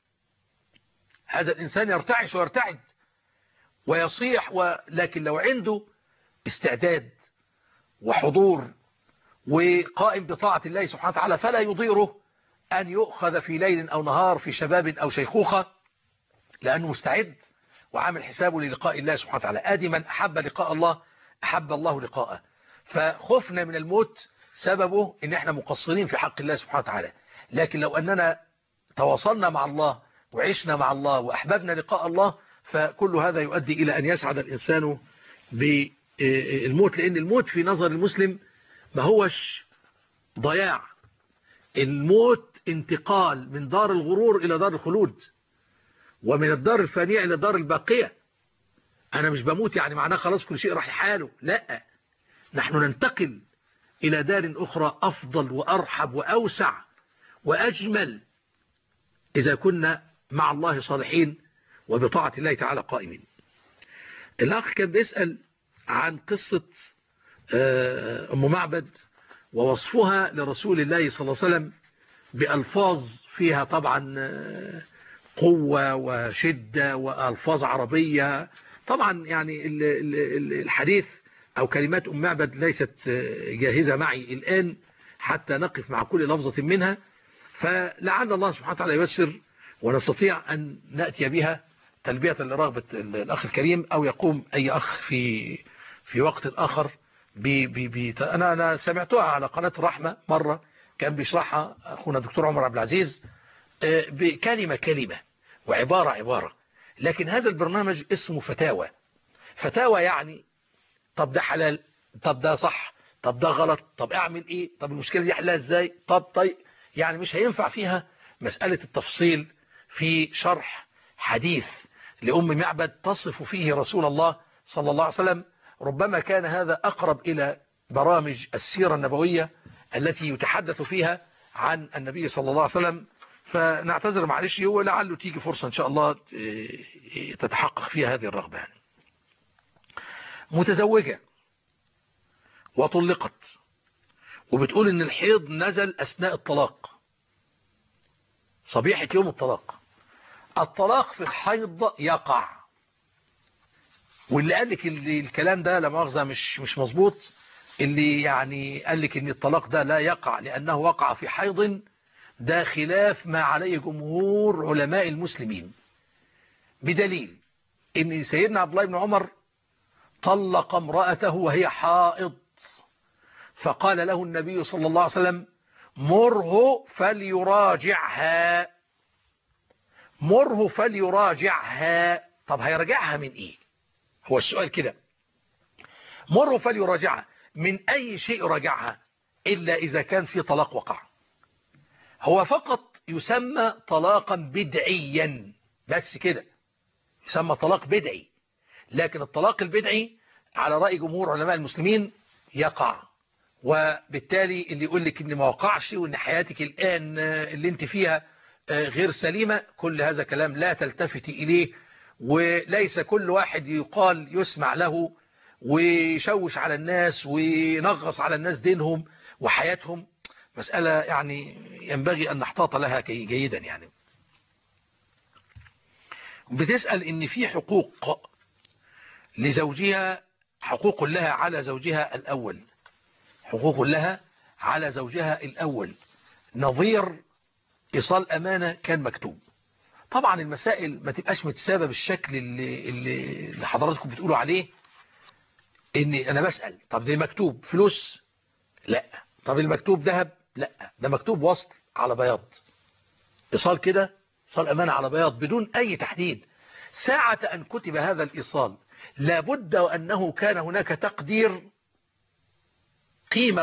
هذا الإنسان يرتعش ويرتعد ويصيح لكن لو عنده استعداد وحضور وقائم بطاعة الله سبحانه وتعالى فلا يضيره أن يؤخذ في ليل أو نهار في شباب أو شيخوخة، لأنه مستعد وعامل حسابه للقاء الله سبحانه وتعالى. آدي من أحب لقاء الله أحب الله لقاءه. فخفنا من الموت سببه إن احنا مقصرين في حق الله سبحانه وتعالى. لكن لو أننا تواصلنا مع الله وعشنا مع الله وأحببنا لقاء الله فكل هذا يؤدي إلى أن يسعد الإنسان بالموت، لأن الموت في نظر المسلم ما هوش ضياع، الموت انتقال من دار الغرور إلى دار الخلود، ومن الدار الفانية إلى دار الباقية. أنا مش بموت يعني معناه خلاص كل شيء راح لحاله، لا، نحن ننتقل إلى دار أخرى أفضل وأرحب وأوسع وأجمل إذا كنا مع الله صالحين وبطاعة الله تعالى قائمين. الأخ كان بيسأل عن قصة أم معبد ووصفها لرسول الله صلى الله عليه وسلم بألفاظ فيها طبعا قوة وشدة وألفاظ عربية. طبعا يعني الحديث أو كلمات أم معبد ليست جاهزة معي الآن حتى نقف مع كل لفظة منها، فلعل الله سبحانه وتعالى ييسر ونستطيع أن نأتي بها تلبية لرغبة الأخ الكريم، أو يقوم أي أخ في وقت آخر أنا سمعتها على قناة الرحمة مرة كان بيشرحها أخونا الدكتور عمر عبد العزيز بكلمة كلمة وعبارة عبارة. لكن هذا البرنامج اسمه فتاوى يعني طب ده حلال، طب ده صح، طب ده غلط، طب اعمل ايه، طب المشكلة دي حلها ازاي، طيب يعني مش هينفع فيها مسألة التفصيل في شرح حديث لأم معبد تصف فيه رسول الله صلى الله عليه وسلم. ربما كان هذا أقرب إلى برامج السيرة النبوية التي يتحدث فيها عن النبي صلى الله عليه وسلم. فنعتذر معلش، ولعله تيجي فرصة إن شاء الله تتحقق فيها هذه الرغبة. يعني متزوجة وطلقت وبتقول إن الحيض نزل أثناء الطلاق، صبيحة يوم الطلاق في الحيض يقع. واللي قال لك الكلام ده لا مؤاخذة مش مظبوط، اللي يعني قال لك ان الطلاق ده لا يقع لأنه وقع في حيض، ده خلاف ما عليه جمهور علماء المسلمين، بدليل ان سيدنا عبد الله بن عمر طلق امرأته وهي حائض، فقال له النبي صلى الله عليه وسلم مره فليراجعها. طب هيراجعها من ايه؟ هو السؤال كده، مره فليراجعها من اي شيء راجعها الا اذا كان في طلاق وقع. هو فقط يسمى طلاقا بدعيا بس كده، يسمى طلاق بدعي. لكن الطلاق البدعي على رأي جمهور علماء المسلمين يقع، وبالتالي اللي يقول لك ان ما وقعش وان حياتك الآن اللي انت فيها غير سليمة، كل هذا كلام لا تلتفتي إليه، وليس كل واحد يقال يسمع له ويشوش على الناس وينغص على الناس دينهم وحياتهم، مسألة يعني ينبغي أن نحتاط لها جيدا. يعني بتسأل إن في حقوق لزوجها، حقوق لها على زوجها الأول، حقوق لها على زوجها الأول نظير إيصال أمانة كان مكتوب. طبعا المسائل ما تبقاش متسابة بالشكل اللي حضراتكم بتقولوا عليه، إني أنا بسأل طب ده مكتوب فلوس؟ لا. طب المكتوب ذهب؟ لا، ده مكتوب وصل على بياض، إيصال كده، إيصال أمانة على بياض بدون أي تحديد. ساعة أن كتب هذا الإيصال لابد وأنه كان هناك تقدير، قيمة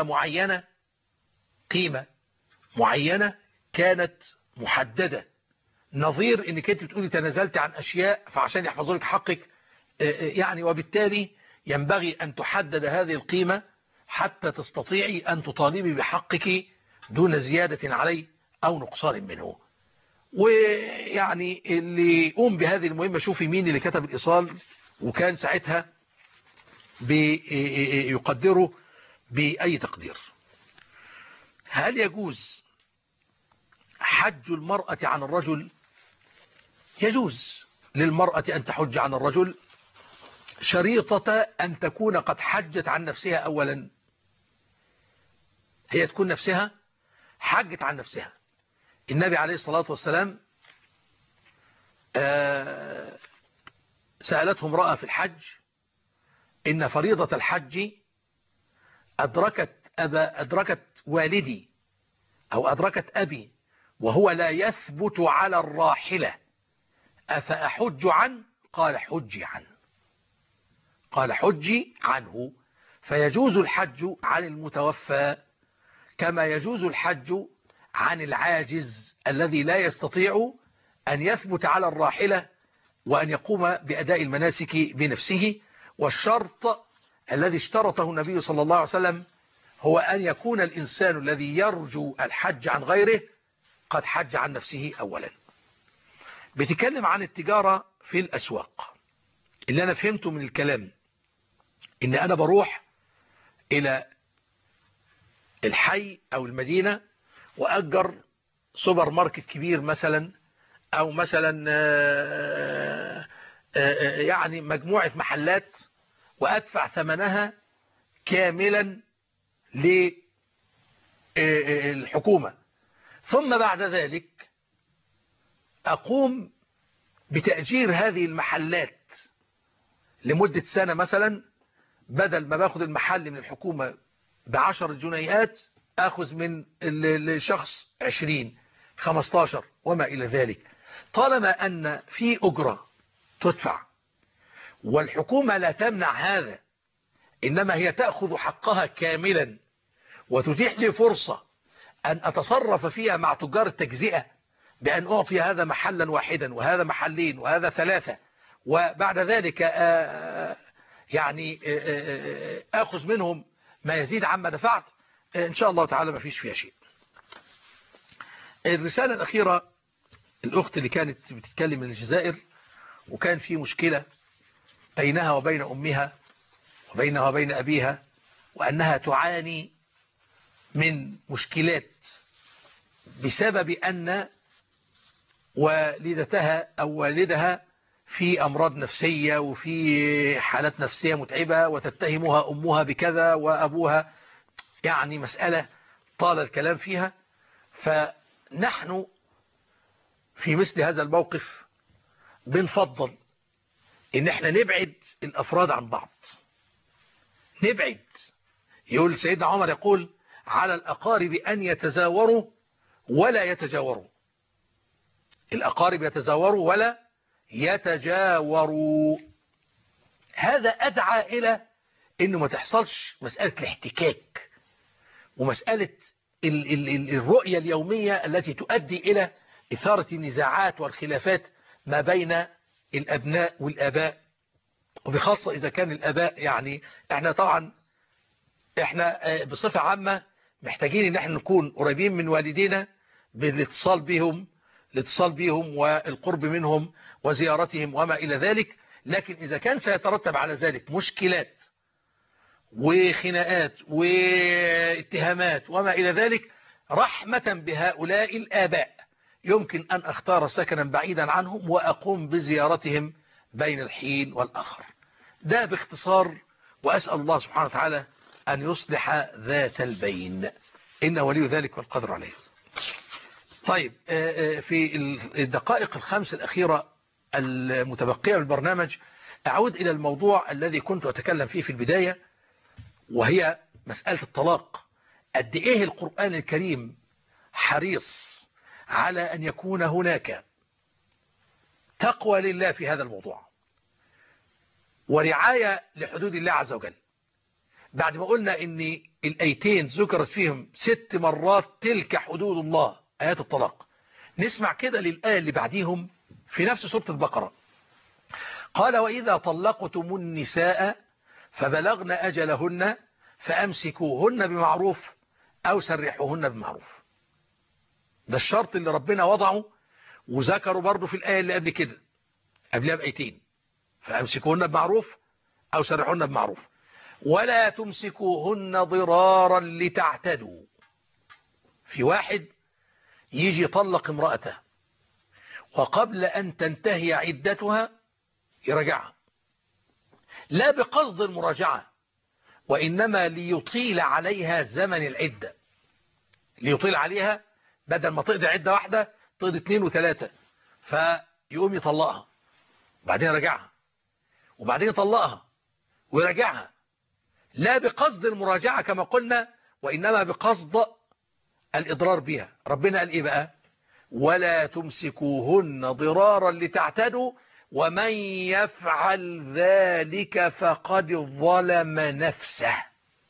معينة كانت محددة، نظير انك انت بتقولي تنازلت عن أشياء فعشان يحفظوا لك حقك يعني، وبالتالي ينبغي أن تحدد هذه القيمة حتى تستطيعي أن تطالبي بحقك دون زيادة عليه أو نقصان منه. ويعني اللي يقوم بهذه المهمة، شوفي مين اللي كتب الإيصال وكان ساعتها بيقدره بأي تقدير. هل يجوز حج المرأة عن الرجل؟ يجوز للمرأة أن تحج عن الرجل، شريطة أن تكون قد حجت عن نفسها أولا، هي تكون نفسها حجت عن نفسها. النبي عليه الصلاة والسلام سألته امرأة في الحج إن فريضة الحج أدركت والدي أو أدركت أبي وهو لا يثبت على الراحلة أفأحج عنه؟ قال حجي عنه، قال حجي عنه. فيجوز الحج عن المتوفى كما يجوز الحج عن العاجز الذي لا يستطيع أن يثبت على الراحلة وأن يقوم بأداء المناسك بنفسه. والشرط الذي اشترطه النبي صلى الله عليه وسلم هو أن يكون الإنسان الذي يرجو الحج عن غيره قد حج عن نفسه أولا. بتكلم عن التجارة في الأسواق. اللي أنا فهمته من الكلام إن أنا بروح إلى الحي أو المدينة وأجر سوبر ماركت كبير مثلا، أو مثلا يعني مجموعة محلات، وأدفع ثمنها كاملا للحكومة، ثم بعد ذلك أقوم بتأجير هذه المحلات لمدة سنة مثلا، بدل ما باخد المحل من الحكومة ب10 جنيهات أخذ من الشخص 20 15 وما إلى ذلك. طالما أن في أجرة تدفع والحكومة لا تمنع هذا، إنما هي تأخذ حقها كاملا وتتيح لي فرصة أن أتصرف فيها مع تجار التجزئة بأن أعطي هذا محلا واحدا وهذا محلين وهذا 3، وبعد ذلك يعني أخذ منهم ما يزيد عما دفعت، إن شاء الله تعالى ما فيش فيها شيء. الرسالة الأخيرة، الأخت اللي كانت بتتكلم من الجزائر وكان في مشكلة بينها وبين أمها وبينها وبين أبيها، وأنها تعاني من مشكلات بسبب أن والدتها أو والدها في أمراض نفسية وفي حالات نفسية متعبة، وتتهمها أمها بكذا وأبوها، يعني مسألة طال الكلام فيها. فنحن في مثل هذا الموقف بنفضل إن احنا نبعد الأفراد عن بعض، نبعد. يقول سيدنا عمر، يقول على الأقارب أن يتزاوروا ولا يتجاوروا، الأقارب يتزاوروا ولا يتجاوروا. هذا أدعى إلى إنه ما تحصلش مسألة الاحتكاك ومسألة الرؤية اليومية التي تؤدي إلى إثارة النزاعات والخلافات ما بين الأبناء والآباء، وبخاصة إذا كان الآباء يعني احنا بصفة عامة محتاجين ان احنا نكون قريبين من والدينا بالاتصال بهم والقرب منهم وزيارتهم وما إلى ذلك. لكن إذا كان سيترتب على ذلك مشكلات وخناقات واتهامات وما إلى ذلك، رحمة بهؤلاء الآباء يمكن أن أختار سكنا بعيدا عنهم وأقوم بزيارتهم بين الحين والآخر. ده باختصار، وأسأل الله سبحانه وتعالى أن يصلح ذات البين، إنه ولي ذلك والقدر عليه. طيب، في الدقائق الخمس الأخيرة المتبقية بالبرنامج أعود إلى الموضوع الذي كنت أتكلم فيه في البداية، وهي مسألة الطلاق. قد إيه القرآن الكريم حريص على أن يكون هناك تقوى لله في هذا الموضوع، ورعاية لحدود الله عز وجل. بعد ما قلنا إن الآيتين ذكرت فيهم 6 مرات تلك حدود الله، آيات الطلاق، نسمع كده للآية اللي بعديهم في نفس سورة البقرة. قال: وإذا طلقتم النساء فبلغن أجلهن فأمسكوهن بمعروف أو سرحوهن بمعروف. ده الشرط اللي ربنا وضعه، وذكروا برضه في الآية اللي قبل كده، قبلها بآيتين: فأمسكوهن بمعروف أو سرحوهن بمعروف، ولا تمسكوهن ضرارا لتعتدوا. في واحد يجي يطلق امرأته وقبل أن تنتهي عدتها يرجعها، لا بقصد المراجعة، وإنما ليطيل عليها زمن العدة، ليطيل عليها، بدل ما تقضي عدة واحدة تقضي 2 و3، فيقوم يطلقها وبعدين يرجعها وبعدين يطلقها ويرجعها، لا بقصد المراجعة كما قلنا، وإنما بقصد الإضرار بها. ربنا قال إيه بقى؟ ولا تمسكوهن ضرارا لتعتدوا ومن يفعل ذلك فقد ظلم نفسه.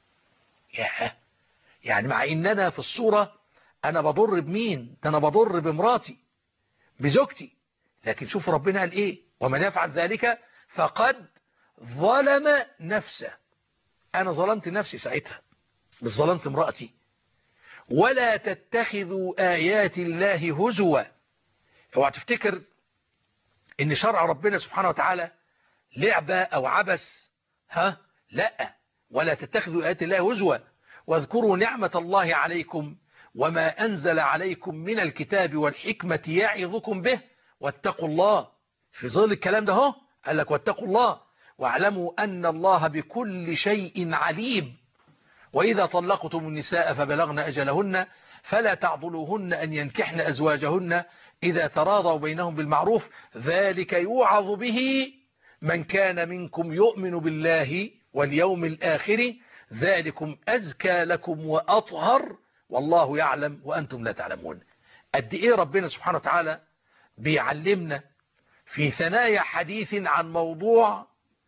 يعني مع إننا في الصورة أنا بضر بمين؟ ده أنا بضر بمراتي، بزوجتي، لكن شوف ربنا قال إيه؟ ومن يفعل ذلك فقد ظلم نفسه. أنا ظلمت نفسي ساعتها، مش ظلمت امرأتي. ولا تتخذوا آيات الله هزوا. اوعى تفتكر ان شرع ربنا سبحانه وتعالى لعبة او عبث، لا. ولا تتخذوا آيات الله هزوا واذكروا نعمة الله عليكم وما أنزل عليكم من الكتاب والحكمة يعظكم به واتقوا الله. في ظل الكلام ده قال لك واتقوا الله واعلموا أن الله بكل شيء عليم. وإذا طلقتم النساء فبلغن أجلهن فلا تعضلوهن أن ينكحن أزواجهن إذا تراضوا بينهم بالمعروف ذلك يوعظ به من كان منكم يؤمن بالله واليوم الآخر ذلكم أزكى لكم وأطهر والله يعلم وأنتم لا تعلمون. قد إيه ربنا سبحانه وتعالى بيعلمنا في ثنايا حديث عن موضوع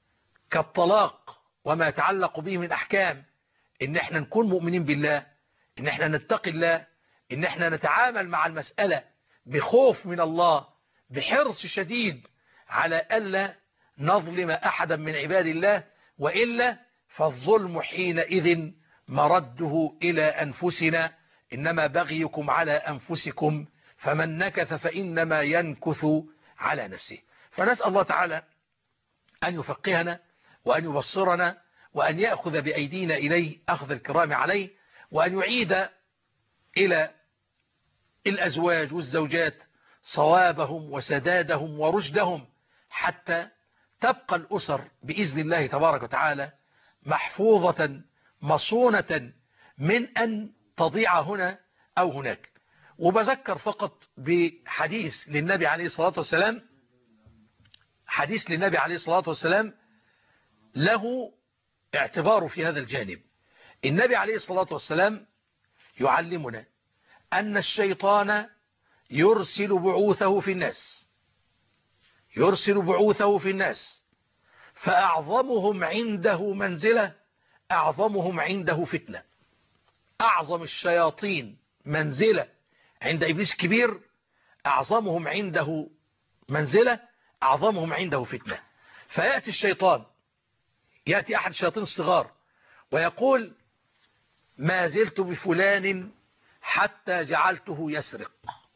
كالطلاق وما يتعلق به من أحكام، إن احنا نكون مؤمنين بالله، إن احنا نتقي الله، إن احنا نتعامل مع المسألة بخوف من الله، بحرص شديد على ألا نظلم أحدا من عباد الله، وإلا فالظلم حينئذ مرده إلى أنفسنا، إنما بغيكم على أنفسكم فمن نكث فإنما ينكث على نفسه. فنسأل الله تعالى أن يفقهنا وأن يبصرنا وأن يأخذ بأيدينا إليه أخذ الكرام عليه، وأن يعيد إلى الأزواج والزوجات صوابهم وسدادهم ورشدهم حتى تبقى الأسر بإذن الله تبارك وتعالى محفوظة مصونة من أن تضيع هنا أو هناك. وبذكر فقط بحديث للنبي عليه الصلاة والسلام، حديث للنبي عليه الصلاة والسلام له اعتباره في هذا الجانب. النبي عليه الصلاة والسلام يعلمنا أن الشيطان يرسل بعوثه في الناس، يرسل بعوثه في الناس، فأعظمهم عنده منزلة أعظمهم عنده فتنة. أعظم الشياطين منزلة عند إبليس كبير، أعظمهم عنده منزلة أعظمهم عنده فتنة. فيأتي الشيطان، يأتي أحد الشياطين الصغار ويقول ما زلت بفلان حتى جعلته يسرق،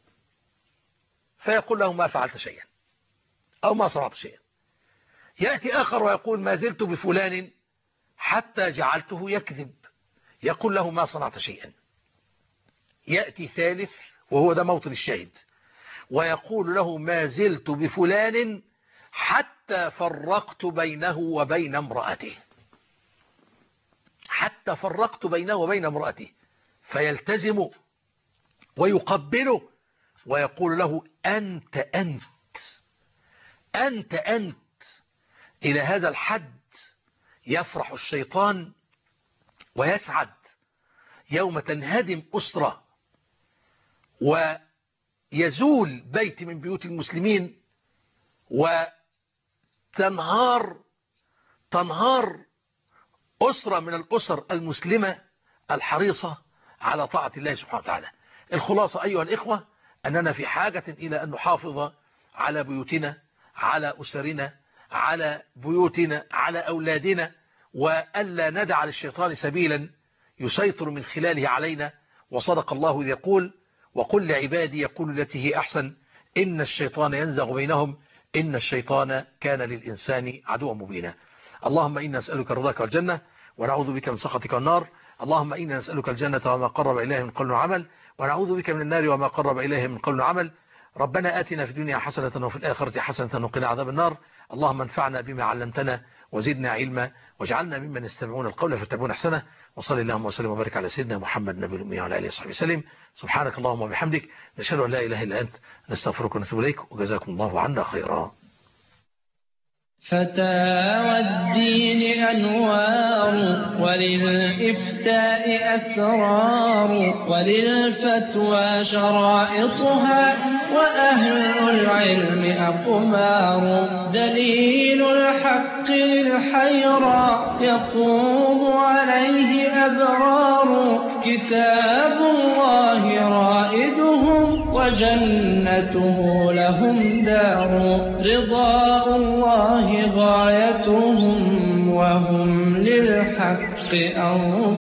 فيقول له ما فعلت شيئا أو ما صنعت شيئا. يأتي آخر ويقول ما زلت بفلان حتى جعلته يكذب، يقول له ما صنعت شيئا. يأتي ثالث وهو ده موطن الشاهد، ويقول له ما زلت بفلان حتى فرقت بينه وبين امرأته، حتى فرقت بينه وبين امرأته، فيلتزم ويقبله ويقول له أنت أنت أنت أنت. إلى هذا الحد يفرح الشيطان ويسعد يوم تنهدم أسرة ويزول بيت من بيوت المسلمين وتنهار أسرة من الأسر المسلمة الحريصة على طاعة الله سبحانه وتعالى. الخلاصة أيها الإخوة أننا في حاجة إلى أن نحافظ على بيوتنا، على أسرنا، على بيوتنا، على أولادنا، وألا ندع للشيطان سبيلا يسيطر من خلاله علينا. وصدق الله إذ يقول وقل لعبادي يقول التي هي أحسن إن الشيطان ينزغ بينهم إن الشيطان كان للإنسان عدوا مبينا. اللهم إنا نسألك رضاك والجنة ونعوذ بك من سخطك والنار. اللهم إنا نسألك الجنة وما قرب إليه من قول وعمل، ونعوذ بك من النار وما قرب إليه من قول وعمل. ربنا آتنا في الدنيا حسنة وفي الآخرة حسنة وقنا عذاب النار. اللهم انفعنا بما علمتنا وزدنا علما واجعلنا ممن يستمعون القول فيتبعون احسنه. وصلى اللهم وسلم وبارك على سيدنا محمد النبي الأمي وعلى آله وصحبه وسلم. سبحانك اللهم وبحمدك نشهد أن لا إله إلا أنت نستغفرك ونتوب إليك وجزاكم الله عنا خيرا. فتاوى الدين أنوار وللإفتاء أسرار وللفتوى شرائطها وأهل العلم أقمار. دليل الحق للحيرى يقوم عليه أبرار. كتاب الله رائدهم وجنته لهم دار. رضا الله غايتهم وهم للحق أنصار.